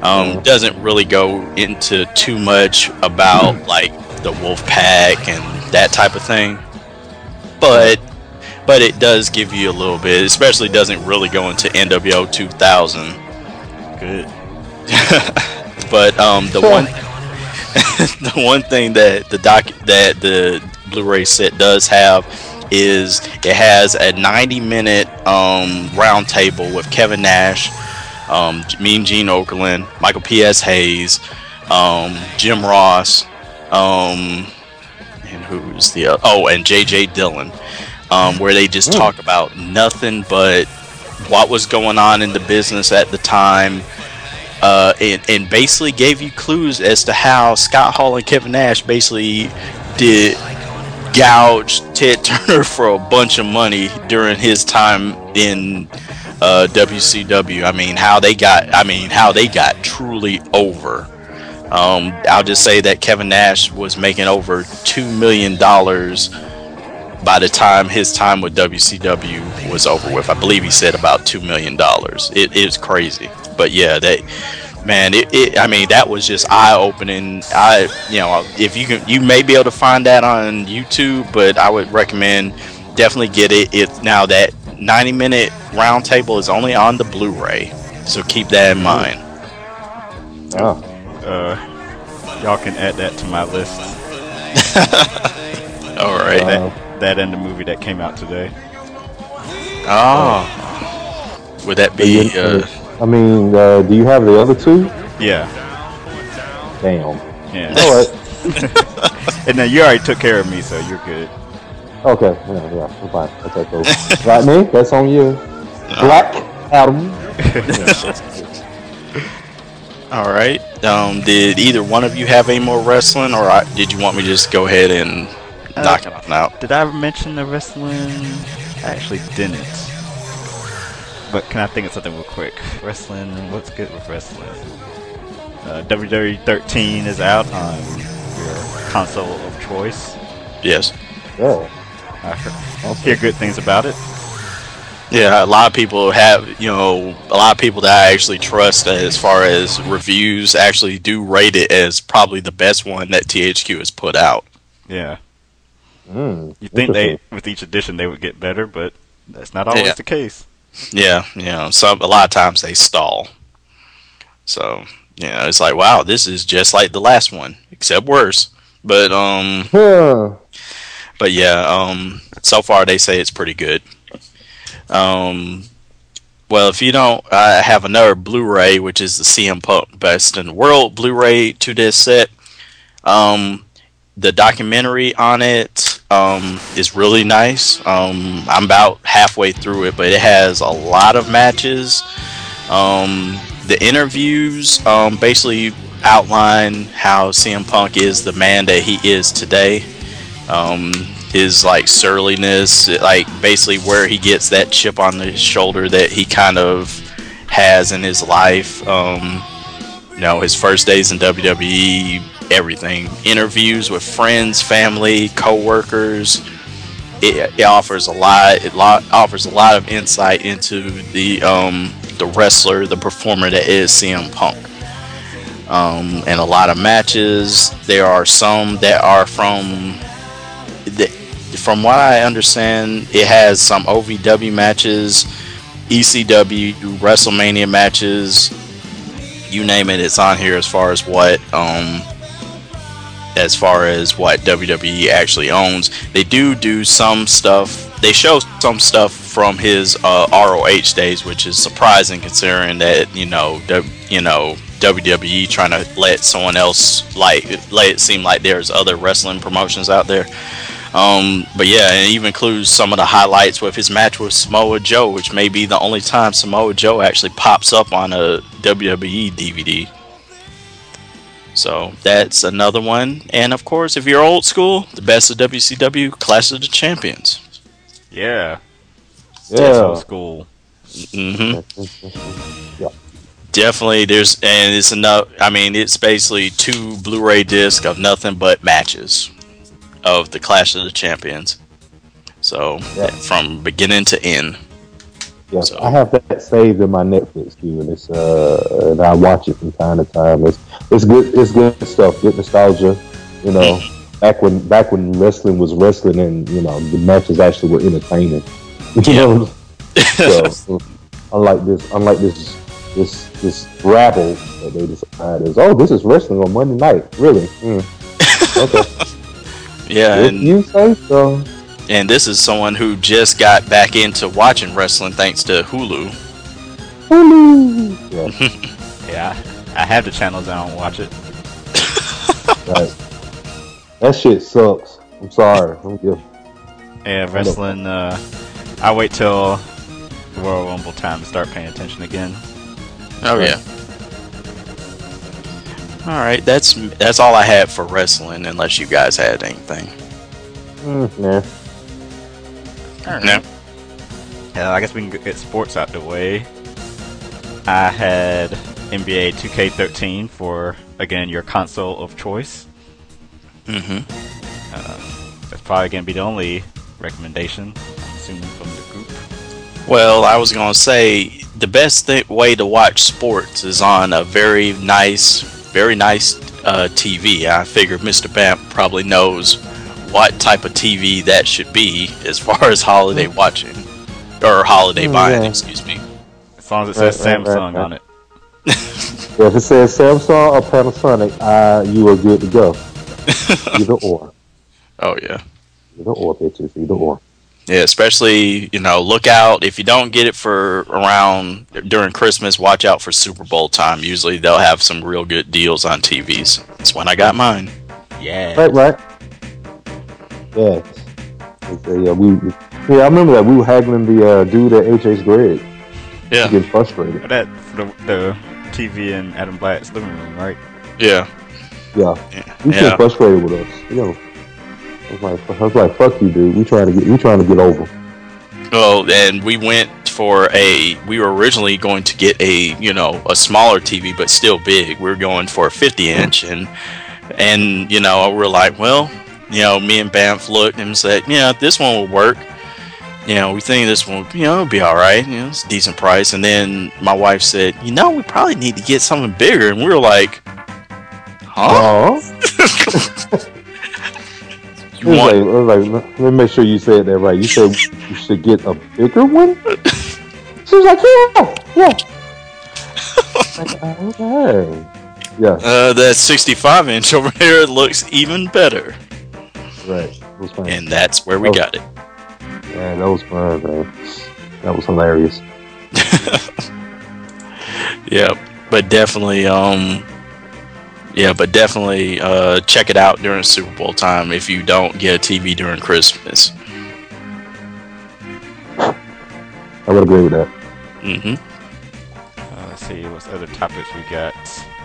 Um, doesn't really go into too much about like the Wolf Pack and that type of thing, but but it does give you a little bit. Especially doesn't really go into N W O two thousand. Good. But um, the one the one thing that the doc that the Blu-ray set does have is it has a ninety minute um, round table with Kevin Nash, um, Mean Gene Okerlund, Michael P S. Hayes, um, Jim Ross, um, and who's the other? Oh, and J J Dillon, um, where they just talk about nothing but what was going on in the business at the time. Uh, and, and basically gave you clues as to how Scott Hall and Kevin Nash basically did gouge Ted Turner for a bunch of money during his time in uh, W C W. I mean, how they got, I mean, how they got truly over. Um, I'll just say that Kevin Nash was making over two million dollars by the time his time with W C W was over with. I believe he said about two million dollars. It is crazy. But yeah, that man, it, it I mean, that was just eye opening. I, you know, if you can, you may be able to find that on YouTube, but I would recommend definitely get it. It now that ninety minute round table is only on the Blu-ray, so keep that in mind. Oh. Uh, y'all can add that to my list. All right. Uh, That, that and the movie that came out today. Oh, would that be? Uh, I mean, uh, do you have the other two? Yeah. Damn. Yeah. All right. And then you already took care of me, so you're good. Okay. Yeah, yeah. I'm fine. I'll take those. Right, me? That's on you. Black Adam. all right. Um, did either one of you have any more wrestling, or I, did you want me to just go ahead and Uh, knock it out? Did I mention the wrestling? I actually didn't. But can I think of something real quick? Wrestling, what's good with wrestling? Uh, W W E thirteen is out on your console of choice. Yes. Yeah. I heard, hear good things about it. Yeah, a lot of people have, you know, a lot of people that I actually trust as far as reviews actually do rate it as probably the best one that T H Q has put out. Yeah. Mm, You think they, interesting. with each edition, they would get better, but that's not always Yeah. the case. Yeah, you know, some a lot of times they stall. So, you know, it's like, wow, this is just like the last one, except worse. But um, Huh. but yeah, um, so far they say it's pretty good. Um, well, if you don't, I have another Blu-ray, which is the C M Punk Best in the World Blu-ray two disc set. Um, the documentary on it um, is really nice. Um, I'm about halfway through it, but it has a lot of matches. Um, the interviews um, basically outline how C M Punk is the man that he is today. Um, his like surliness, like basically where he gets that chip on his shoulder that he kind of has in his life. Um, you know, his first days in W W E, everything. Interviews with friends, family, co-workers. It, it offers a lot. It lo- offers a lot of insight into the um, the wrestler, the performer that is C M Punk. Um, and a lot of matches. There are some that are from the, from what I understand, it has some O V W matches, E C W, WrestleMania matches, you name it, it's on here as far as what um, as far as what W W E actually owns. They do do some stuff. They show some stuff from his uh, R O H days, which is surprising considering that you know, the, you know, W W E trying to let someone else like let it seem like there's other wrestling promotions out there. Um, but yeah, and it even includes some of the highlights with his match with Samoa Joe, which may be the only time Samoa Joe actually pops up on a W W E D V D. So that's another one. And of course, if you're old school, the best of W C W, Clash of the Champions. Yeah. Yeah. That's old school. Mm-hmm. Definitely, there's and it's enough. I mean, it's basically two Blu-ray discs of nothing but matches of the Clash of the Champions. So Yeah. from beginning to end. Yes, So- I have that saved in my Netflix queue, and it's uh, and I watch it from time to time. It's it's good. It's good stuff. Good nostalgia. You know, back when back when wrestling was wrestling, and you know the matches actually were entertaining. You Yeah. know, so, so unlike this, unlike this, this this rabble that they decided is, oh, this is wrestling on Monday night. Really? Mm. Okay. Yeah, If and you say so. and this is someone who just got back into watching wrestling thanks to Hulu. Hulu. Yeah. Yeah, I have the channels. I don't watch it. Right. That shit sucks. I'm sorry. I'm just, Yeah, wrestling. Uh, I wait till the Royal Rumble time to start paying attention again. Oh yeah. All right, that's that's all I had for wrestling. Unless you guys had anything. mm, nah. No. Yeah, I guess we can get sports out the way. I had N B A two K thirteen for, again, your console of choice. Mm-hmm. Uh, that's probably going to be the only recommendation, I'm assuming, from the group. Well, I was gonna say the best th- way to watch sports is on a very nice, very nice uh, T V. I figure Mister Bamp probably knows what type of T V that should be as far as holiday watching or holiday Oh, buying. yeah. Excuse me. As long as it says Right, right, right, Samsung right. on it. Yeah, if it says Samsung or Panasonic, uh, you are good to go. Either or. Oh yeah. Either or, bitches. Either or. Yeah, especially, you know, look out if you don't get it for around during Christmas, watch out for Super Bowl time. Usually they'll have some real good deals on T Vs. That's when I got mine. Yeah. Right, right. Yes. It's, uh, yeah, we, yeah, I remember that. We were haggling the uh, dude at H H Greg. Yeah. Getting frustrated. That the, the T V in Adam Black's living room, right? Yeah. Yeah. Yeah. You Yeah. getting frustrated with us. You know. I was like, I was like, fuck you, dude. We trying to get, we trying to get over. Well, and we went for a. We were originally going to get a, you know, a smaller T V, but still big. We were going for a fifty inch, and and you know, we're like, well, you know, me and Banff looked and said, yeah, this one will work. You know, we think this one, you know, will be all right. You know, it's a decent price. And then my wife said, you know, we probably need to get something bigger. And we were like, huh? Oh. You want? I was like, let me make sure you said that right. You said you should get a bigger one? She was like, yeah, yeah. Like, okay. Yeah, Uh, that sixty-five inch over here looks even better. right. It was fun. And that's where we Oh. got it. Yeah, that was fun, man. That was hilarious. Yeah, but definitely, um, yeah, but definitely, uh, check it out during Super Bowl time if you don't get a T V during Christmas. I would agree with that. Mm-hmm. Uh, let's see what's other topics we got.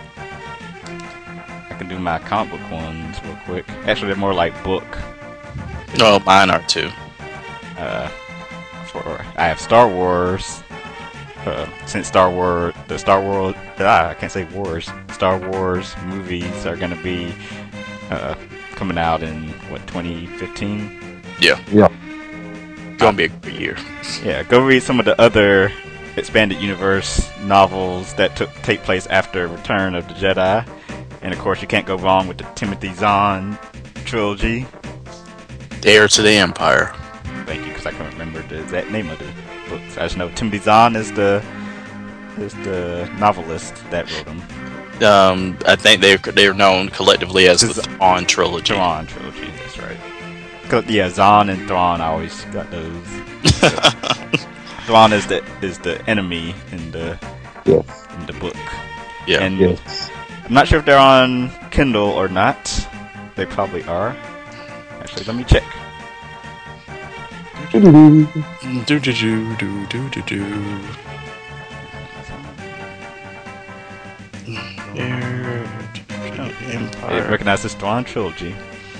I can do my comic book ones real quick. Actually, they're more like book. Oh, mine are too. Uh, for I have Star Wars. Uh, since Star Wars, the Star Wars, ah, I can't say wars. Star Wars movies are gonna be uh, coming out in what twenty fifteen. Yeah, Yeah. gonna be a good year. Yeah, go read some of the other expanded universe novels that took take place after Return of the Jedi, and of course you can't go wrong with the Timothy Zahn trilogy. Heir to the Empire. Thank you, because I can't remember the exact name of the books. I just know Timothy Zahn is the is the novelist that wrote them. Um, I think they're they're known collectively as the This is- Thrawn trilogy. Thrawn trilogy, that's right. 'Cause, yeah, Zahn and Thrawn, I always got those. Thrawn is the is the enemy in the Yes. in the book. Yeah. And Yes. I'm not sure if they're on Kindle or not. They probably are. Actually, let me check. Do do do do do do do. Heir to the I Empire. recognize this Thrawn trilogy.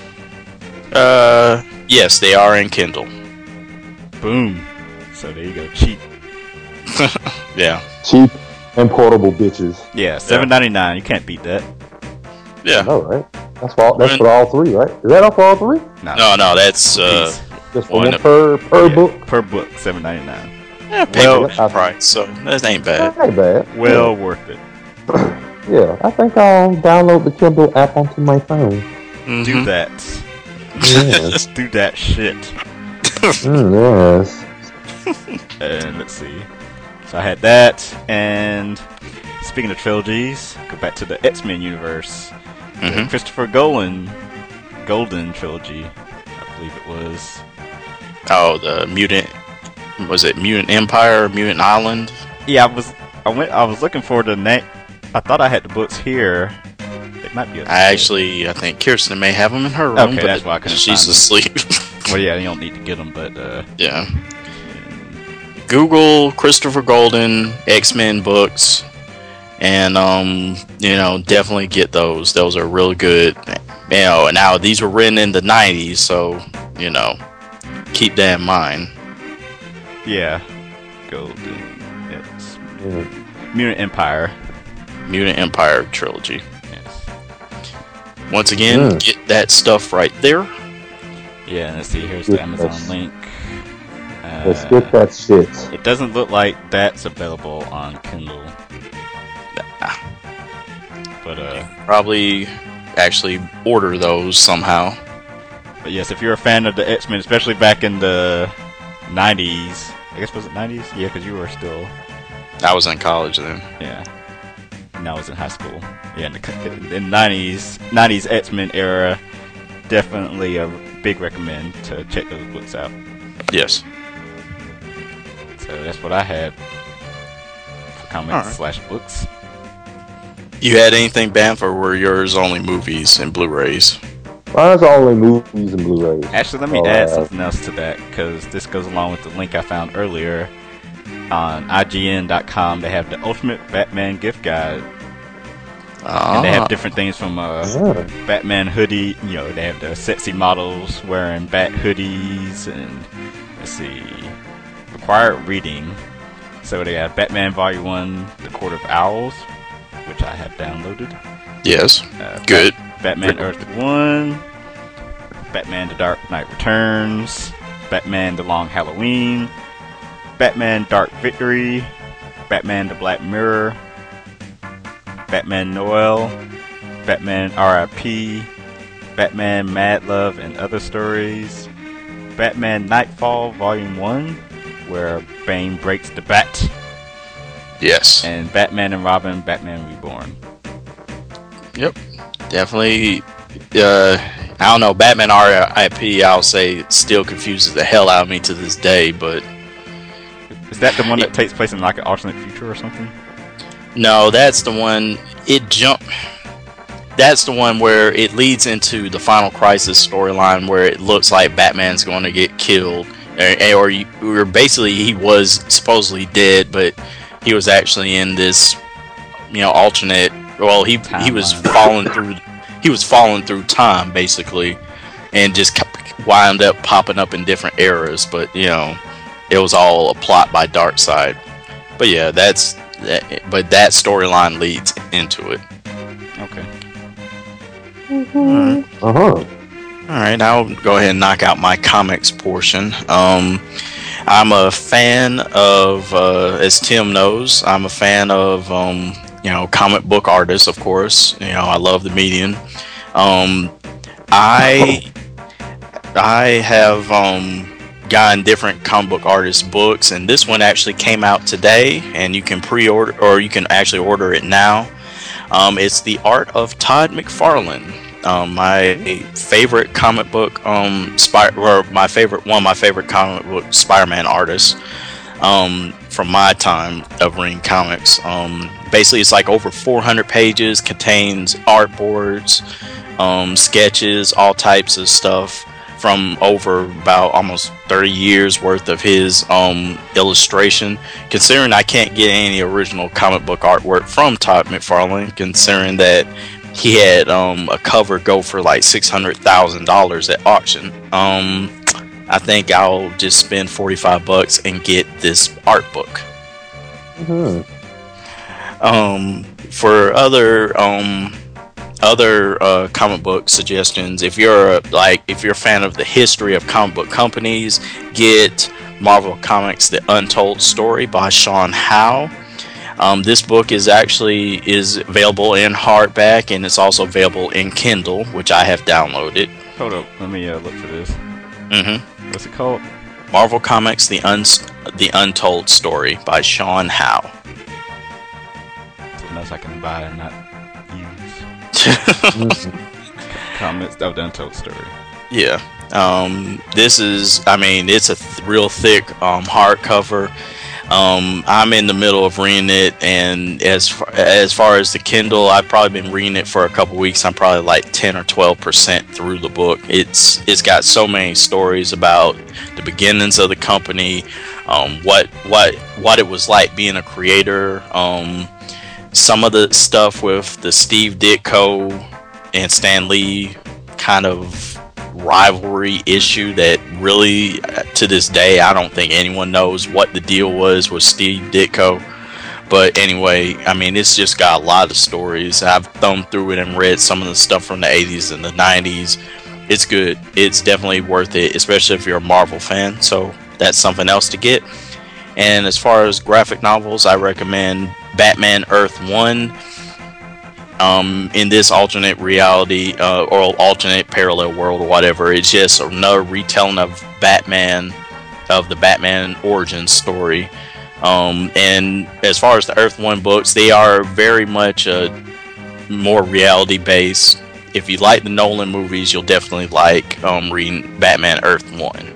Uh, yes, they are in Kindle. Boom. So there you go, cheap. Yeah, Cheap and portable bitches. Yeah, seven ninety nine. You can't beat that. yeah. Oh, right. That's for all, that's for all three, right? Is that all for all three? No, No, no, that's uh, Just for One one of- per per yeah, book. per book, seven ninety nine. Yeah, pay Well, the price, so that ain't bad. That ain't bad. Well worth it. Yeah, I think I'll download the Kindle app onto my phone. Mhm. Do that. Yes. Do that shit. Mm, yes. And let's see. So I had that, and speaking of trilogies, go back to the X-Men universe. The Mhm. Christopher Golden, Golden trilogy, I believe it was. Oh, the mutant. Was it Mutant Empire, Mutant Island? Yeah, I was. I went. I was looking for the name. I thought I had the books here. It might be. I actually, I think Kirsten may have them in her room, Okay, but that's why I couldn't she's find them. asleep. Well, yeah, you don't need to get them, but uh, Yeah. Google Christopher Golden X-Men books, and um, you know, definitely get those. Those are really good. You know, now these were written in the nineties, so you know, keep that in mind. yeah, Golden. It's Yeah. Mutant Empire. Mutant Empire trilogy. Yes. Once again, Yeah. get that stuff right there. Yeah, let's see. Here's the Yes. Amazon link. Uh, Let's get that shit. It doesn't look like that's available on Kindle, but uh, Probably actually order those somehow. but yes, if you're a fan of the X-Men, especially back in the nineties, I guess was it nineties? Yeah, because you were still I was in college then. yeah. And I was in high school. Yeah, in the, co- in the nineties, nineties X-Men era, definitely a big recommend to check those books out. Yes. So that's what I had for comics Alright. slash books. You had anything, Banff, or were yours only movies and Blu-rays? Mine's only movies and Blu-rays. Actually, let me Oh, add uh, something else to that, because this goes along with the link I found earlier. On I G N dot com, they have the Ultimate Batman Gift Guide. And they Ah, have different things from uh, Yeah. Batman hoodie. You know, they have the sexy models wearing bat hoodies, and let's see, required reading. So they have Batman Volume One, The Court of Owls, which I have downloaded. yes. Uh, Good. Bat- Batman Earth One, Batman The Dark Knight Returns, Batman The Long Halloween, Batman Dark Victory, Batman The Black Mirror, Batman Noel, Batman R I P, Batman Mad Love and Other Stories, Batman Nightfall Volume one, where Bane breaks the bat, Yes. and Batman and Robin, Batman Reborn. Yep. Definitely. Uh, I don't know. Batman R I P, I'll say, it still confuses the hell out of me to this day, but Is that the one that takes place in like an alternate future or something? no, that's the one. It jump. That's the one where it leads into the Final Crisis storyline, where it looks like Batman's going to get killed, or, or, you- or basically he was supposedly dead, but he was actually in this, you know, alternate. Well, he he was Timeline. falling through. He was falling through time basically, and just kept- wound up popping up in different eras. But you know, it was all a plot by Darkseid. But yeah, that's that. But that storyline leads into it. Okay. Uh huh. All right, I'll go ahead and knock out my comics portion. Um, I'm a fan of, uh, as Tim knows, I'm a fan of, um, you know, comic book artists, of course. You know, I love the medium. Um, I, I have um, gotten different comic book artist books, and this one actually came out today, and you can pre-order, or you can actually order it now. Um, it's The Art of Todd McFarlane. Um, my favorite comic book, um, Spy- or my favorite one, of my favorite comic book Spider-Man artists, um, from my time of reading comics. Um, basically, it's like over four hundred pages, contains artboards, um, sketches, all types of stuff from over about almost thirty years worth of his um, illustration. Considering I can't get any original comic book artwork from Todd McFarlane, considering that he had um, a cover go for like six hundred thousand dollars at auction. Um, I think I'll just spend forty-five bucks and get this art book. Mhm. Um, for other um, other uh, comic book suggestions, if you're a, like if you're a fan of the history of comic book companies, get Marvel Comics: The Untold Story by Sean Howe. Um, this book is actually is available in hardback, and it's also available in Kindle, which I have downloaded. Hold up, let me uh, look for this. Mm-hmm. What's it called? Marvel Comics: The Un- The Untold Story by Sean Howe. Something else I can buy and not use. Comics of the Untold Story. Yeah. Um, this is, I mean, it's a th- real thick um, hardcover. Um, I'm in the middle of reading it, and as far, as far as the Kindle, I've probably been reading it for a couple weeks. I'm probably like ten or twelve percent through the book. It's it's got so many stories about the beginnings of the company, um, what what what it was like being a creator, um, some of the stuff with the Steve Ditko and Stan Lee kind of rivalry issue that really, uh, to this day, I don't think anyone knows what the deal was with Steve Ditko. But anyway, I mean, it's just got a lot of stories. I've thumbed through it and read some of the stuff from the eighties and the nineties. It's good. It's definitely worth it, especially if you're a Marvel fan. So that's something else to get. And as far as graphic novels, I recommend Batman Earth one. Um, in this alternate reality uh, or alternate parallel world or whatever, it's just another retelling of Batman, of the Batman origin story. Um, and as far as the Earth One books, they are very much uh, more reality based. If you like the Nolan movies, you'll definitely like um, reading Batman Earth One.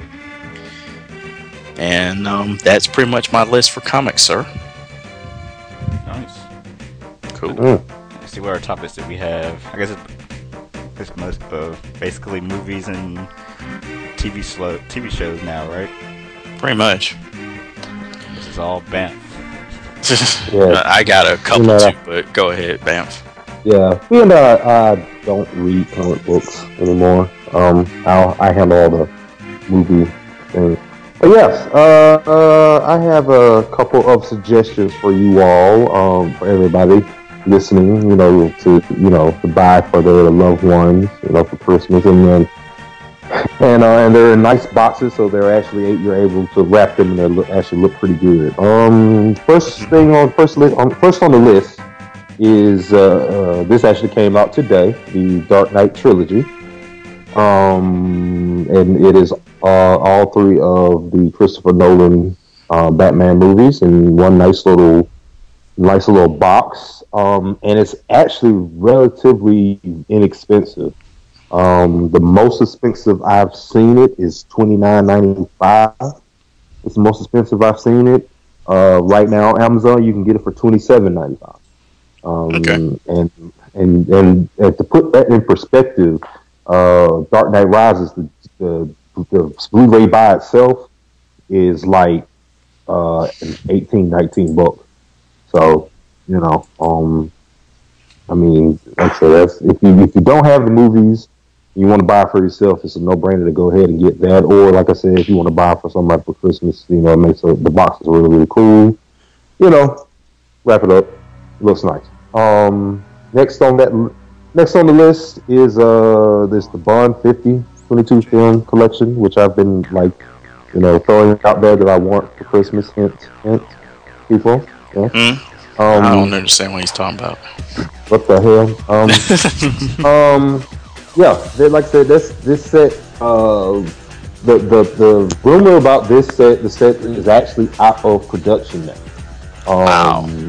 And um, that's pretty much my list for comics, sir. Nice. Cool. Mm. See what our topics that we have. I guess it, it's most of basically movies and T V slow T V shows now, right? Pretty much. This is all Banff. Yeah. I got a couple You know, too, but go ahead, Banff. Yeah, even though I, I don't read comic books anymore, um, I'll, I handle all the movie things. But yes, uh, uh, I have a couple of suggestions for you all, um, for everybody listening, you know, to you know to buy for their loved ones, you know, for Christmas, and then and uh, and they're in nice boxes, so they're actually you're able to wrap them, and they look, actually look pretty good. Um, first thing on first list on first on the list is uh, uh, this actually came out today, the Dark Knight trilogy, um, and it is uh, all three of the Christopher Nolan uh, Batman movies in one nice little nice little box. Um, and it's actually relatively inexpensive. Um, the most expensive I've seen it is twenty-nine ninety-five. It's the most expensive I've seen it. Uh, right now on Amazon, you can get it for twenty-seven ninety-five. Um, Okay. And and and, and to put that in perspective, uh, Dark Knight Rises, the, the the Blu-ray by itself is like uh, eighteen, nineteen bucks. So, you know, um, I mean, like I said, that's, if you if you don't have the movies, you want to buy it for yourself, it's a no-brainer to go ahead and get that. Or, like I said, if you want to buy it for somebody for Christmas, you know, it makes a, the box is really, really cool. You know, wrap it up. Looks nice. Um, next on that, next on the list is uh, this the Bond fifty twenty-two film collection, which I've been like, you know, throwing out there that I want for Christmas. Hint, hint, people. Yeah. Mm, Um, I don't understand what he's talking about. What the hell? Um, um, yeah, they, like I said, this this set, uh, the the the rumor about this set, the set is actually out of production now. Um, Wow.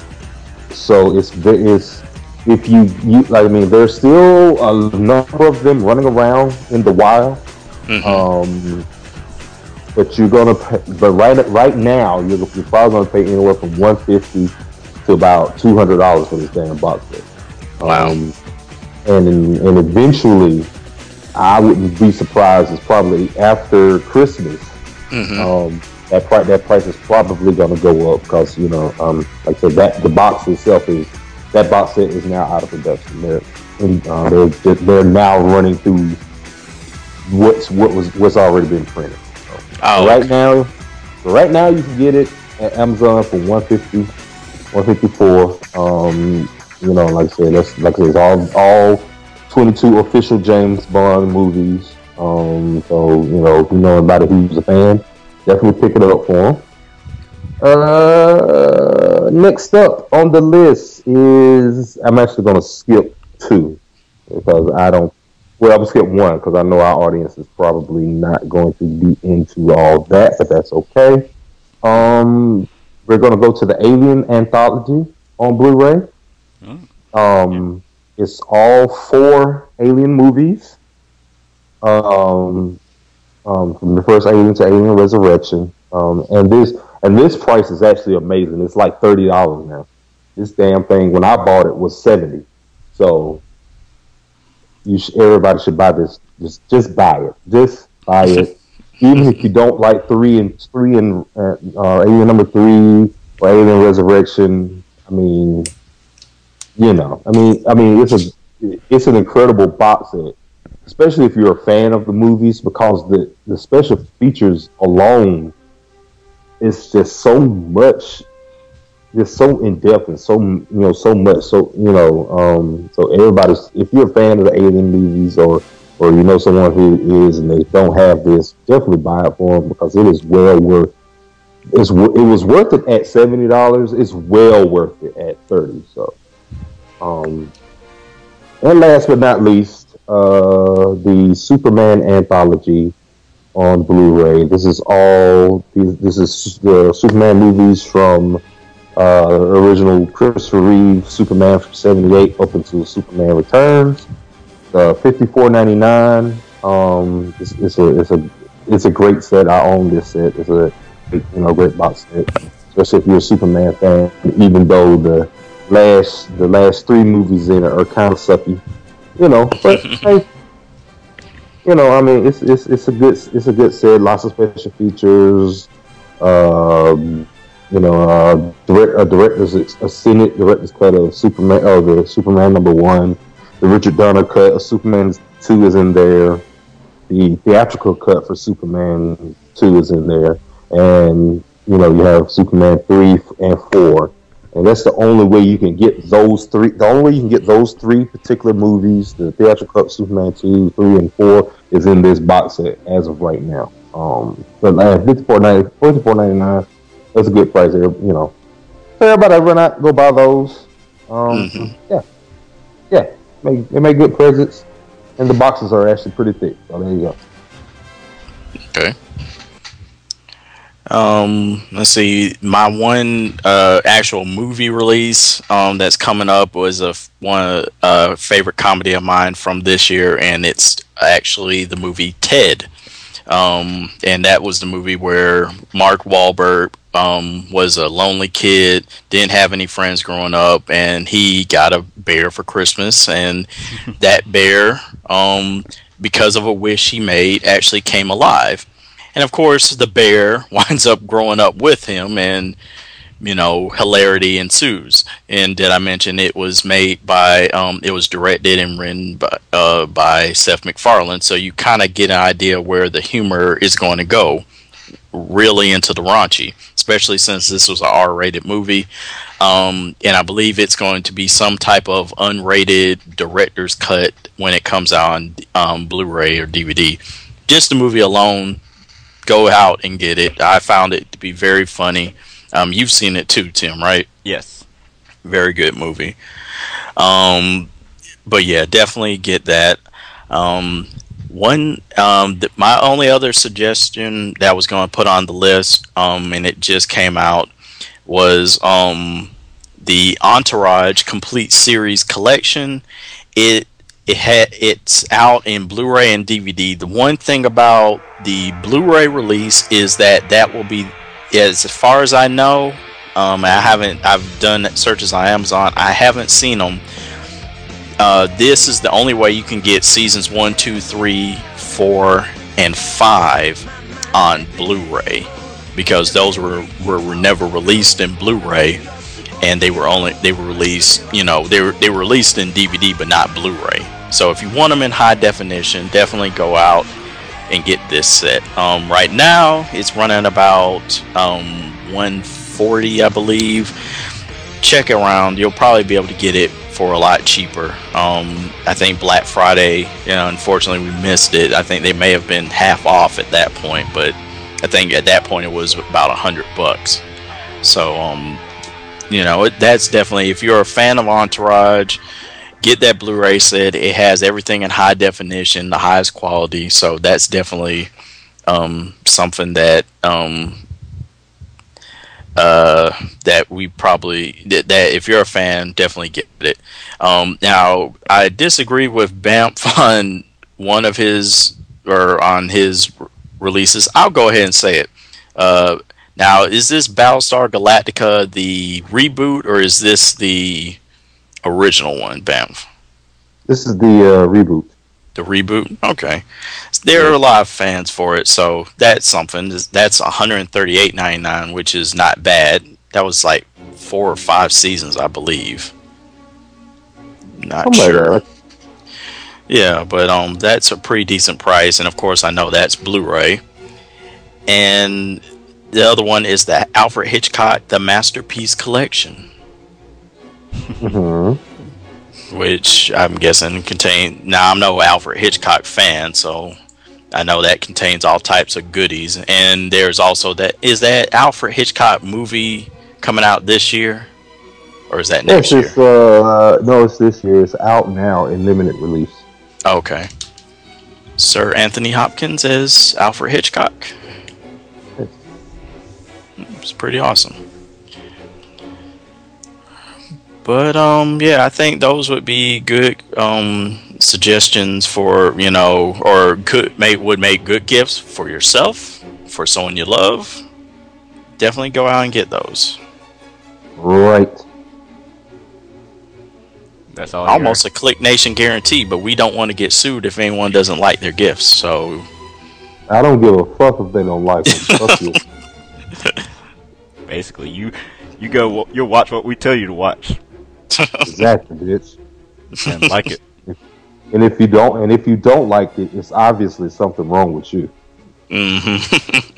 So it's it's if you you like, I mean, there's still a number of them running around in the wild. Mhm. Um, but you're gonna pay, but right right now you're, you're probably gonna pay anywhere from one fifty to about two hundred dollars for this damn box set. Wow. Um, and and eventually, I wouldn't be surprised. It's probably after Christmas. Mhm. Um, that price that price is probably gonna go up because, you know, um, like I said, that the box itself is that box set is now out of production. They're and, uh, they're they're now running through what's what was what's already been printed. So, Oh, right now, so right now you can get it at Amazon for one fifty, one fifty-four. Um, you know, like I said, that's like I said, it's all all twenty-two official James Bond movies. Um, so, you know, if you know anybody who's a fan, definitely pick it up for him. Uh, next up on the list is I'm actually going to skip two because I don't. Well, I'm gonna skip one because I know our audience is probably not going to be into all that, but that's okay. Um, we're going to go to the Alien Anthology on Blu-ray. Um, it's all four Alien movies. Um, um, from the first Alien to Alien Resurrection. Um, and this and this price is actually amazing. It's like thirty dollars now. This damn thing, when I bought it, was seventy. So you should, everybody should buy this. Just just buy it. Just buy it. Even if you don't like three and three and uh, uh, Alien number three or Alien Resurrection, I mean, you know, I mean, I mean, it's a it's an incredible box set, especially if you're a fan of the movies, because the the special features alone is just so much, just so in depth and so you know so much. So you know, um, so everybody's if you're a fan of the Alien movies or or you know someone who is and they don't have this, definitely buy it for them because it is well worth. It's it was worth it at seventy dollars. It's well worth it at thirty. So, um, and last but not least, uh, the Superman anthology on Blu-ray. This is all. This is the Superman movies from uh, original Christopher Reeve Superman from seventy-eight up until Superman Returns. Uh, fifty-four ninety-nine. Um, it's, it's a it's a it's a great set. I own this set. It's a you know great box set, especially if you're a Superman fan. Even though the last the last three movies in it are kind of sucky, you know. But hey, you know, I mean, it's it's it's a good it's a good set. Lots of special features. Um, you know, uh, direct a director's a Senate director's cut of Superman. Oh, the Superman number one. The Richard Donner cut of Superman two is in there. The theatrical cut for Superman two is in there. And, you know, you have Superman three and four. And that's the only way you can get those three. The only way you can get those three particular movies, the theatrical cut, Superman two, three, and four, is in this box set as of right now. Um, but uh, fifty-four ninety-nine, that's a good price there, you know. So everybody run out, go buy those. Um, mm-hmm. Yeah. Yeah. Make, they make good presents, and the boxes are actually pretty thick. So there you go. Okay. Um, let's see. My one uh, actual movie release um, that's coming up was a one uh, favorite comedy of mine from this year, and it's actually the movie Ted. Um, and that was the movie where Mark Wahlberg um, was a lonely kid, didn't have any friends growing up, and he got a bear for Christmas. And that bear, um, because of a wish he made, actually came alive. And of course, the bear winds up growing up with him, and you know, hilarity ensues. And did I mention it was made by, um, it was directed and written by, uh, by Seth MacFarlane, so you kind of get an idea where the humor is going to go, really into the raunchy, especially since this was an R-rated movie. Um, and I believe it's going to be some type of unrated director's cut when it comes out on um, Blu-ray or D V D. Just the movie alone, go out and get it. I found it to be very funny. Um, you've seen it too, Tim, right? Yes. Very good movie. Um, but yeah, definitely get that. Um, one, um, th- my only other suggestion that I was going to put on the list, um, and it just came out, was um, the Entourage Complete Series Collection. It it had it's out in Blu-ray and D V D. The one thing about the Blu-ray release is that that will be, as far as I know, um, I haven't. I've done searches on Amazon. I haven't seen them. Uh, this is the only way you can get seasons one, two, three, four, and five on Blu-ray, because those were, were were never released in Blu-ray, and they were only they were released. You know, they were they were released in D V D, but not Blu-ray. So if you want them in high definition, definitely go out and get this set. Um, right now, it's running about um, one forty, I believe. Check around; you'll probably be able to get it for a lot cheaper. Um, I think Black Friday, you know, unfortunately we missed it. I think they may have been half off at that point, but I think at that point it was about a hundred bucks. So, um, you know, it, that's definitely, if you're a fan of Entourage, get that Blu-ray set. It has everything in high definition, the highest quality. So that's definitely um, something that um, uh, that we probably that, that if you're a fan, definitely get it. Um, now, I disagree with Bamf on one of his or on his releases. I'll go ahead and say it. Uh, now, is this Battlestar Galactica the reboot, or is this the original one, Bamf? This is the uh, reboot. The reboot? Okay. There are a lot of fans for it, so that's something. That's one hundred thirty-eight ninety-nine, which is not bad. That was like four or five seasons, I believe. Not Oh my sure. God. Yeah, but um, that's a pretty decent price, and of course, I know that's Blu-ray. And the other one is the Alfred Hitchcock The Masterpiece Collection, Mm-hmm. which I'm guessing contain. Now, I'm no Alfred Hitchcock fan, so I know that contains all types of goodies. And there's also that is that Alfred Hitchcock movie coming out this year, or is that next Yes, year? it's, uh, no, it's this year. It's out now in limited release. Okay. Sir Anthony Hopkins as Alfred Hitchcock. Yes. It's pretty awesome. But um, yeah, I think those would be good um suggestions for, you know, or could make would make good gifts for yourself, for someone you love. Definitely go out and get those. Right. That's all. Almost a Click Nation guarantee, but we don't want to get sued if anyone doesn't like their gifts. So I don't give a fuck if they don't like them. Fuck you. Basically, you you go you'll watch what we tell you to watch Exactly, bitch. and like it. And if you don't, and if you don't like it, it's obviously something wrong with you. hmm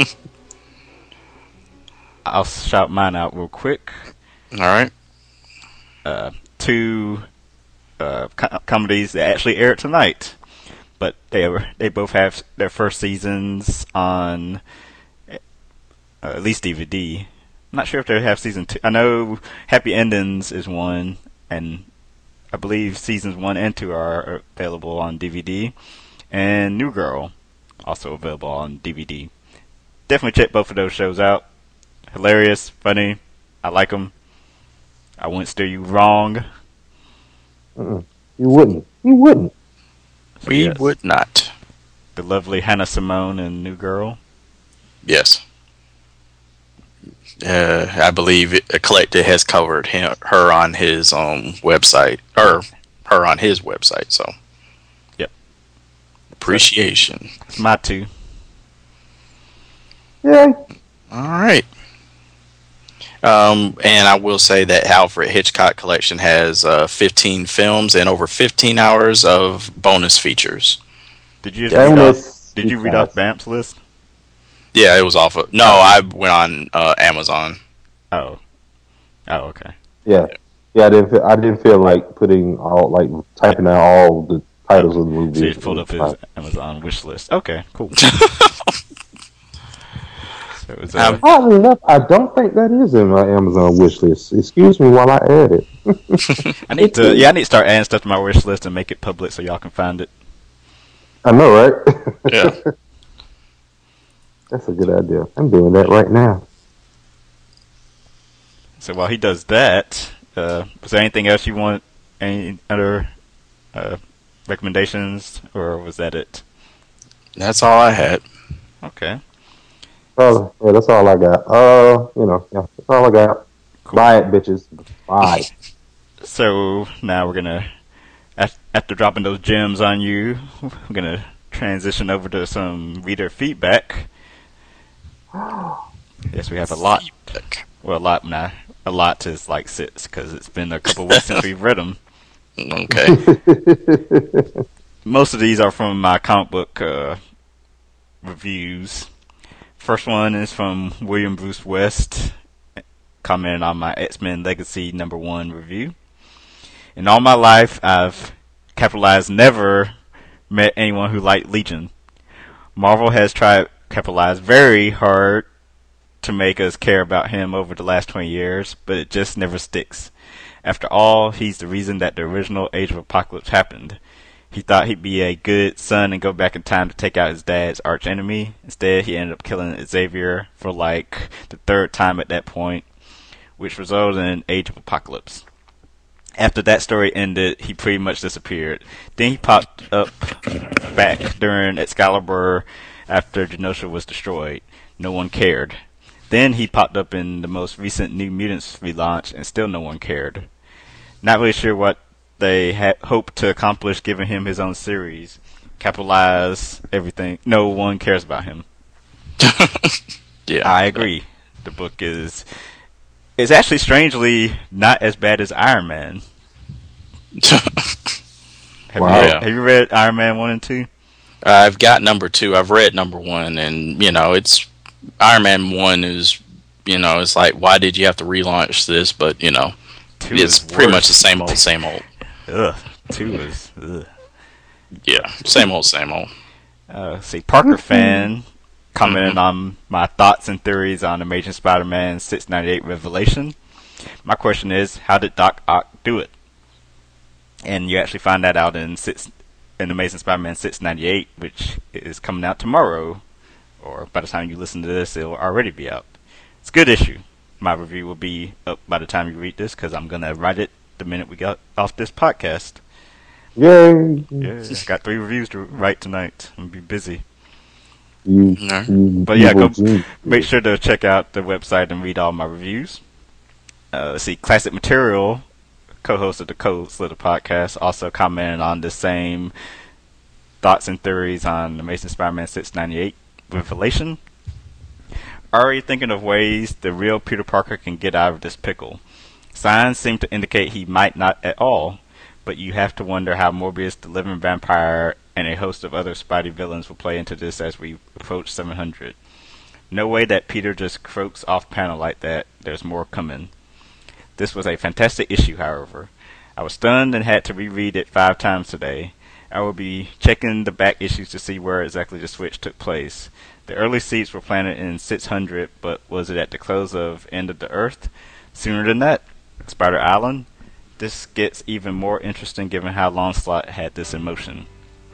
I'll shout mine out real quick. all right. Uh, two uh, co- comedies that actually aired tonight, but they were they both have their first seasons on uh, at least D V D. I'm not sure if they have season two. I know Happy Endings is one, and I believe seasons one and two are available on D V D. And New Girl, also available on D V D. Definitely check both of those shows out. Hilarious, funny. I like them. I wouldn't steer you wrong. Mm-mm. You wouldn't. You wouldn't. So We yes, would not. the lovely Hannah Simone and New Girl. Yes. Uh, I believe it, Eclectic has covered him, her on his um website, or her on his website. So, Yep. appreciation. It's my two. Yeah. All right. Um, and I will say that Alfred Hitchcock Collection has uh, fifteen films and over fifteen hours of bonus features. Did you just Yeah, read almost off, Did you read off Bamp's list? Yeah, it was off of. No, I went on uh, Amazon. Oh. Oh, okay. Yeah. Yeah. I didn't. Feel, I didn't feel like putting all like typing out all the titles of the movie. So you pulled up his Amazon wish list. Okay, cool. So it was, uh, Um, Oddly enough, I don't think that is in my Amazon wish list. Excuse me while I add it. I need to. Yeah, I need to start adding stuff to my wish list and make it public so y'all can find it. I know, right? Yeah. That's a good idea. I'm doing that right now. So while he does that, uh, was there anything else you want? Any other uh, recommendations, or was that it? That's all I had. Okay. Oh, yeah, that's all I got. Uh, you know, yeah, that's all I got. Buy it, bitches. Buy. So now we're gonna, af- after dropping those gems on you, we're gonna transition over to some reader feedback. Yes, we have a lot. Feedback. Well, a lot now. A lot is like six because it's been a couple weeks since we've read them. Okay. Most of these are from my comic book uh, reviews. First one is from William Bruce West, commenting on my X-Men Legacy number one review. In all my life, I've capitalized never met anyone who liked Legion. Marvel has tried capitalized very hard to make us care about him over the last twenty years, but it just never sticks. After all, he's the reason that the original Age of Apocalypse happened. He thought he'd be a good son and go back in time to take out his dad's archenemy. Instead, he ended up killing Xavier for like the third time at that point, which resulted in Age of Apocalypse. After that story ended, he pretty much disappeared. Then he popped up back during Excalibur after Genosha was destroyed. No one cared. Then he popped up in the most recent New Mutants relaunch, and still no one cared. Not really sure what they had hoped to accomplish giving him his own series. Capitalize everything. No one cares about him. Yeah, I agree. The book is... It's actually strangely not as bad as Iron Man. have, Wow. you read, have you read Iron Man one and two? I've got number two. I've read number one, and you know, it's Iron Man one is, you know, it's like, why did you have to relaunch this? But you know, Two it's is pretty worse. much the same old, same old. Ugh. Two is... Ugh. Yeah, same old, same old. Uh, see, Parker fan commented on my thoughts and theories on Amazing Spider-Man six ninety-eight Revelation. My question is, how did Doc Ock do it? And you actually find that out in six, in Amazing Spider-Man six ninety-eight, which is coming out tomorrow, or by the time you listen to this, it'll already be out. It's a good issue. My review will be up by the time you read this, because I'm going to write it the minute we got off this podcast. Yay! Yeah, I got three reviews to write tonight. I'm going to be busy. You, No. you But yeah, evil go genius. make sure to check out the website and read all my reviews. Uh, let's see, Classic Material, co-host of the Code Slitter podcast, also commented on the same thoughts and theories on Amazing Spider-Man six ninety-eight Revelation. Already thinking of ways the real Peter Parker can get out of this pickle. Signs seem to indicate he might not at all, but you have to wonder how Morbius, the Living Vampire, and a host of other Spidey villains will play into this as we approach seven hundred. No way that Peter just croaks off panel like that. There's more coming. This was a fantastic issue, however. I was stunned and had to reread it five times today. I will be checking the back issues to see where exactly the switch took place. The early seeds were planted in six hundred, but was it at the close of End of the Earth? Sooner than that? Spider Island? This gets even more interesting given how Longslot had this in motion.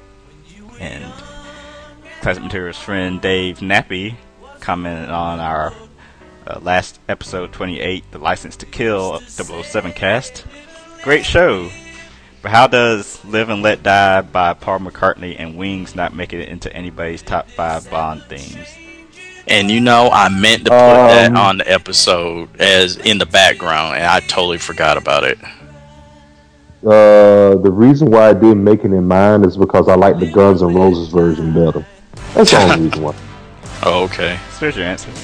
And Classic Materials friend Dave Nappy commented on our uh, last episode twenty-eight, The License to Kill double oh seven cast. Great show, but how does Live and Let Die by Paul McCartney and Wings not make it into anybody's top five Bond themes? And you know, I meant to put Um, that on the episode as in the background, and I totally forgot about it. Uh, the reason why I didn't make it in mine is because I like the Guns N' Roses version better. That's the only reason why. Oh, okay. So there's your answer.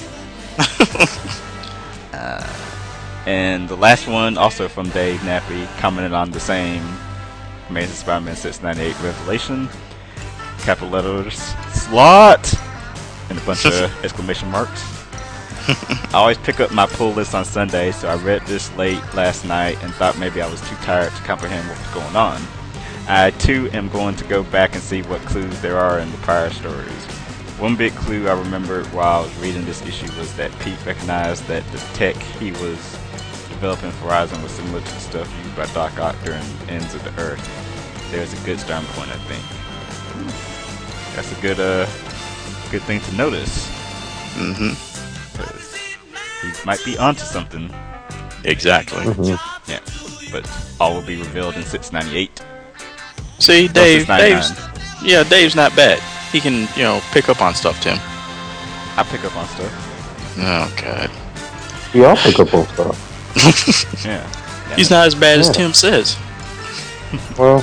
uh, and the last one, also from Dave Nappy, commented on the same Amazing Spider-Man six ninety-eight Revelation. Capital letters, slot! And a bunch of exclamation marks. I always pick up my pull list on Sunday, so I read this late last night and thought maybe I was too tired to comprehend what was going on. I too am going to go back and see what clues there are in the prior stories. One big clue I remembered while I was reading this issue was that Pete recognized that the tech he was developing for Horizon was similar to the stuff used by Doc Ock during Ends of the Earth. There's a good starting point, I think. That's a good, uh, good thing to notice. Mm-hmm. He might be onto something. Exactly. Mm-hmm. Yeah, but all will be revealed in six ninety-eight. See, Dave, six ninety-nine. Dave's, yeah, Dave's not bad. He can, you know, pick up on stuff, Tim. I pick up on stuff. Oh, God. We all pick up on stuff. Yeah. yeah. He's not as bad as Yeah. Tim says. Well,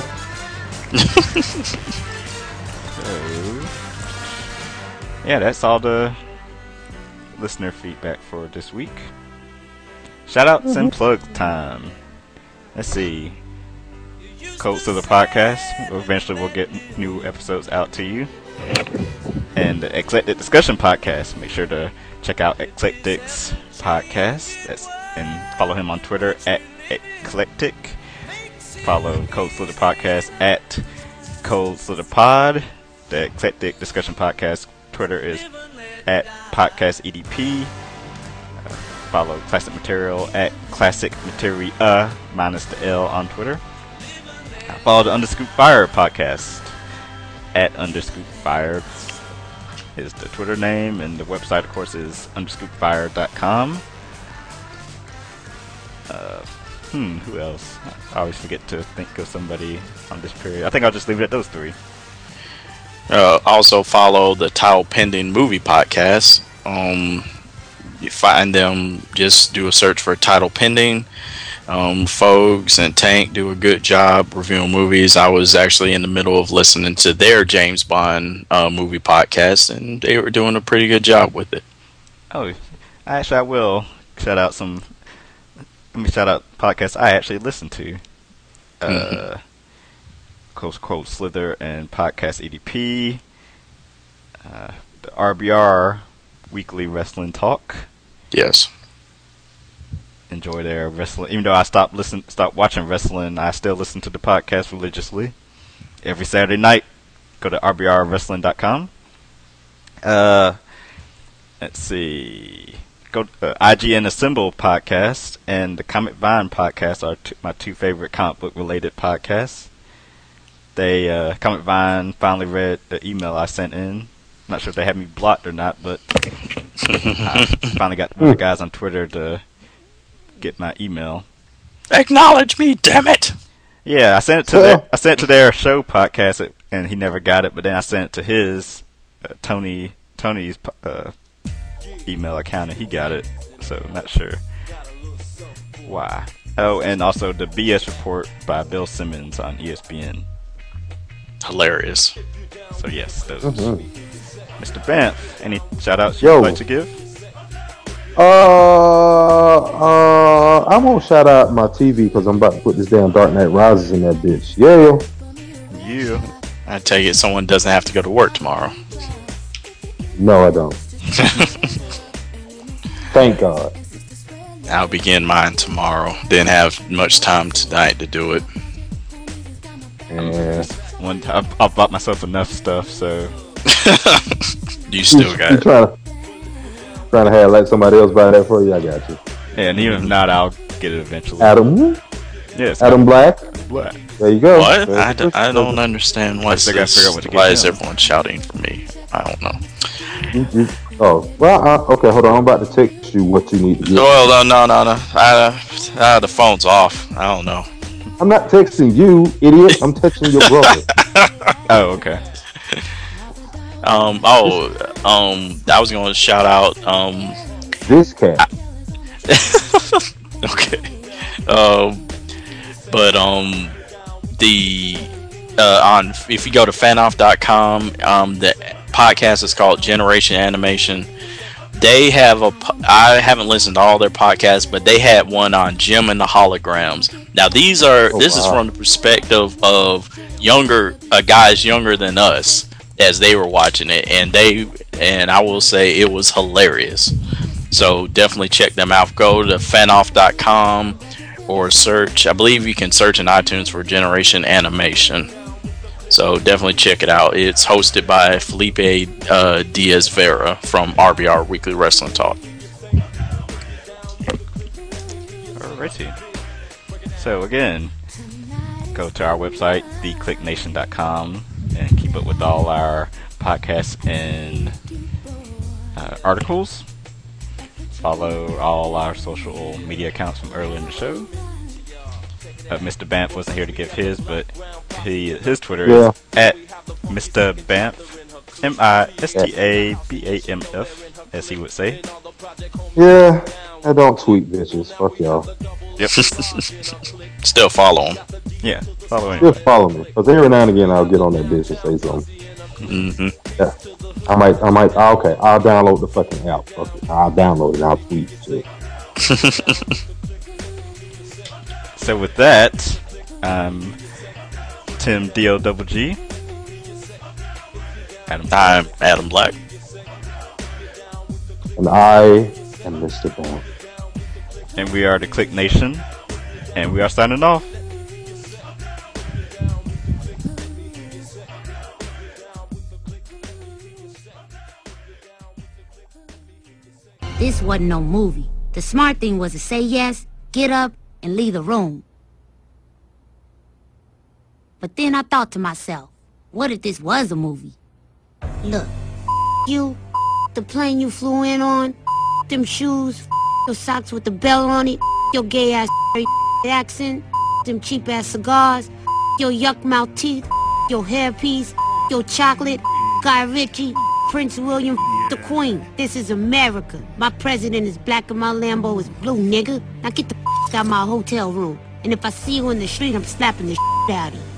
So, yeah, that's all the listener feedback for this week. Shout outs and plug time. Let's see. Codes of the podcast. Eventually we'll get new episodes out to you. And the Eclectic Discussion podcast. Make sure to check out Eclectic's podcast. That's, and follow him on Twitter at Eclectic. Follow Cold Slither Podcast at Cold Slither Pod. The Eclectic Discussion Podcast Twitter is at Podcast E D P. Uh, follow Classic Material at Classic Materia minus the L on Twitter. Uh, follow the Underscoop Fire podcast at Underscoop Fire is the Twitter name, and the website, of course, is underscoop fire dot com. Uh, hmm, who else? I always forget to think of somebody on this period. I think I'll just leave it at those three. Uh, also follow the Title Pending Movie Podcast. Um, you find them, just do a search for Title Pending. Um, Fogs and Tank do a good job reviewing movies. I was actually in the middle of listening to their James Bond uh, movie podcast, and they were doing a pretty good job with it. Oh, actually, I will shout out some. Let me shout out podcasts I actually listen to. Uh, mm-hmm. Close Quote Slither and Podcast E D P. Uh, the R B R Weekly Wrestling Talk. Yes. Enjoy their wrestling. Even though I stopped listen, stopped watching wrestling, I still listen to the podcast religiously every Saturday night. Go to r b r wrestling dot com. Uh, let's see. Go to, uh, I G N Assemble podcast and the Comic Vine podcast are two, my two favorite comic book related podcasts. They uh, Comic Vine finally read the email I sent in. Not sure if they had me blocked or not, but I finally got one of the guys on Twitter to get my email. Acknowledge me, damn it! Yeah, I sent it to their, I sent it to their show podcast, and he never got it. But then I sent it to his uh, Tony Tony's uh, email account, and he got it. So I'm not sure why. Oh, and also the B S Report by Bill Simmons on E S P N. Hilarious. So yes, those. Mm-hmm. Mister Banff, any shout outs you'd Yo. like to give? Uh, uh, I'm gonna shout out my T V because I'm about to put this damn Dark Knight Rises in that bitch. Yeah. Yeah. I take it someone doesn't have to go to work tomorrow. No, I don't. Thank God. I'll begin mine tomorrow. Didn't have much time tonight to do it. Yeah. One time, I bought myself enough stuff, so You still got you it. Trying to, trying to have let somebody else buy that for you? I got you. yeah, and even if not, I'll get it eventually. Adam. Yes, Adam Black. Black. There you go. What? There's I, the d- I don't understand why, I still gotta this, figure out what to get why is him. everyone shouting for me? I don't know. You- you- oh, well, uh, okay, hold on. I'm about to text you what you need to get. Well, no, no, no, no. I, uh, the phone's off. I don't know. I'm not texting you, idiot. I'm texting your brother. Oh, okay. Um. Oh. Um. I was going to shout out. Um. This cat. Okay. Um. But um. The uh on if you go to fanoff dot com, um the podcast is called Generation Animation. They have a po- I haven't listened to all their podcasts, but they had one on Jim and the Holograms. Now these are Oh, this wow. is from the perspective of younger uh, guys younger than us as they were watching it, and they and I will say it was hilarious. So definitely check them out. Go to fanoff dot com or search. I believe you can search in iTunes for Generation Animation. So definitely check it out. It's hosted by Felipe uh, Diaz Vera from R B R Weekly Wrestling Talk. Alrighty. So again, go to our website, the click nation dot com, and keep up with all our podcasts and uh, articles. Follow all our social media accounts from earlier in the show. Uh, Mister Banff wasn't here to give his, but he his Twitter Yeah. is at Mister Banff, M I S T A B A M F, as he would say. Yeah, I don't tweet bitches. Fuck y'all. Yep. Still follow them. Yeah. Follow him. Just follow me, because every now and again I'll get on that bitch and say something. hmm Yeah. I might, I might, ah, okay, I'll download the fucking app. Fuck it. I'll download it and I'll tweet shit. So with that, um, Tim D O double G. Adam. I'm Adam Black. And I am Mister Bam. And we are the Click Nation. And we are signing off. This wasn't no movie. The smart thing was to say yes, get up, and leave the room. But then I thought to myself, what if this was a movie? Look, you, the plane you flew in on, them shoes, your socks with the bell on it, your gay ass accent, them cheap ass cigars, your yuck mouth teeth, your hairpiece, your chocolate, Guy Ritchie, Prince William, the Queen. This is America. My president is black and my Lambo is blue, nigga. Now get the out of my hotel room. And if I see you in the street, I'm slapping the out of you.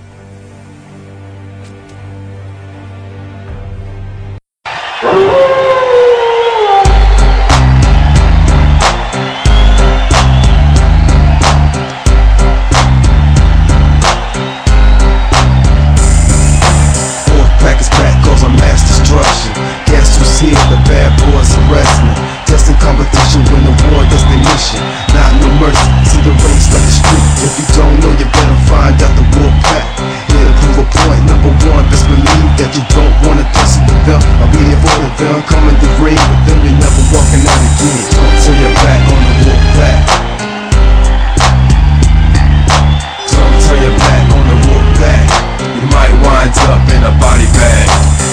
Here, the bad boys are wrestling. Testing competition, win the war, that's their mission. Not no mercy, see the race like the street. If you don't know, you better find out the wolf pack. Here to prove a point, number one, best believe that you don't wanna touch the belt. I'll be here for the belt, come in the ring with them, you're never walking out again. Don't turn your back on the wolf pack. Don't turn your back on the wolf pack. You might wind up in a body bag.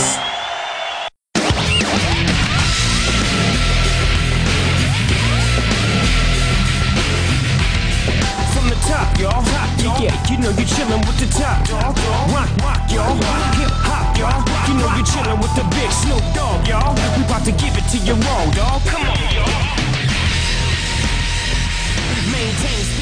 Y'all, yeah, you know you're chillin' with the top dog. Rock, rock, y'all. Hip hop, y'all. You know you're chillin' with the big Snoop Dogg, y'all. We about to give it to you raw, dog. Come on, y'all. Maintain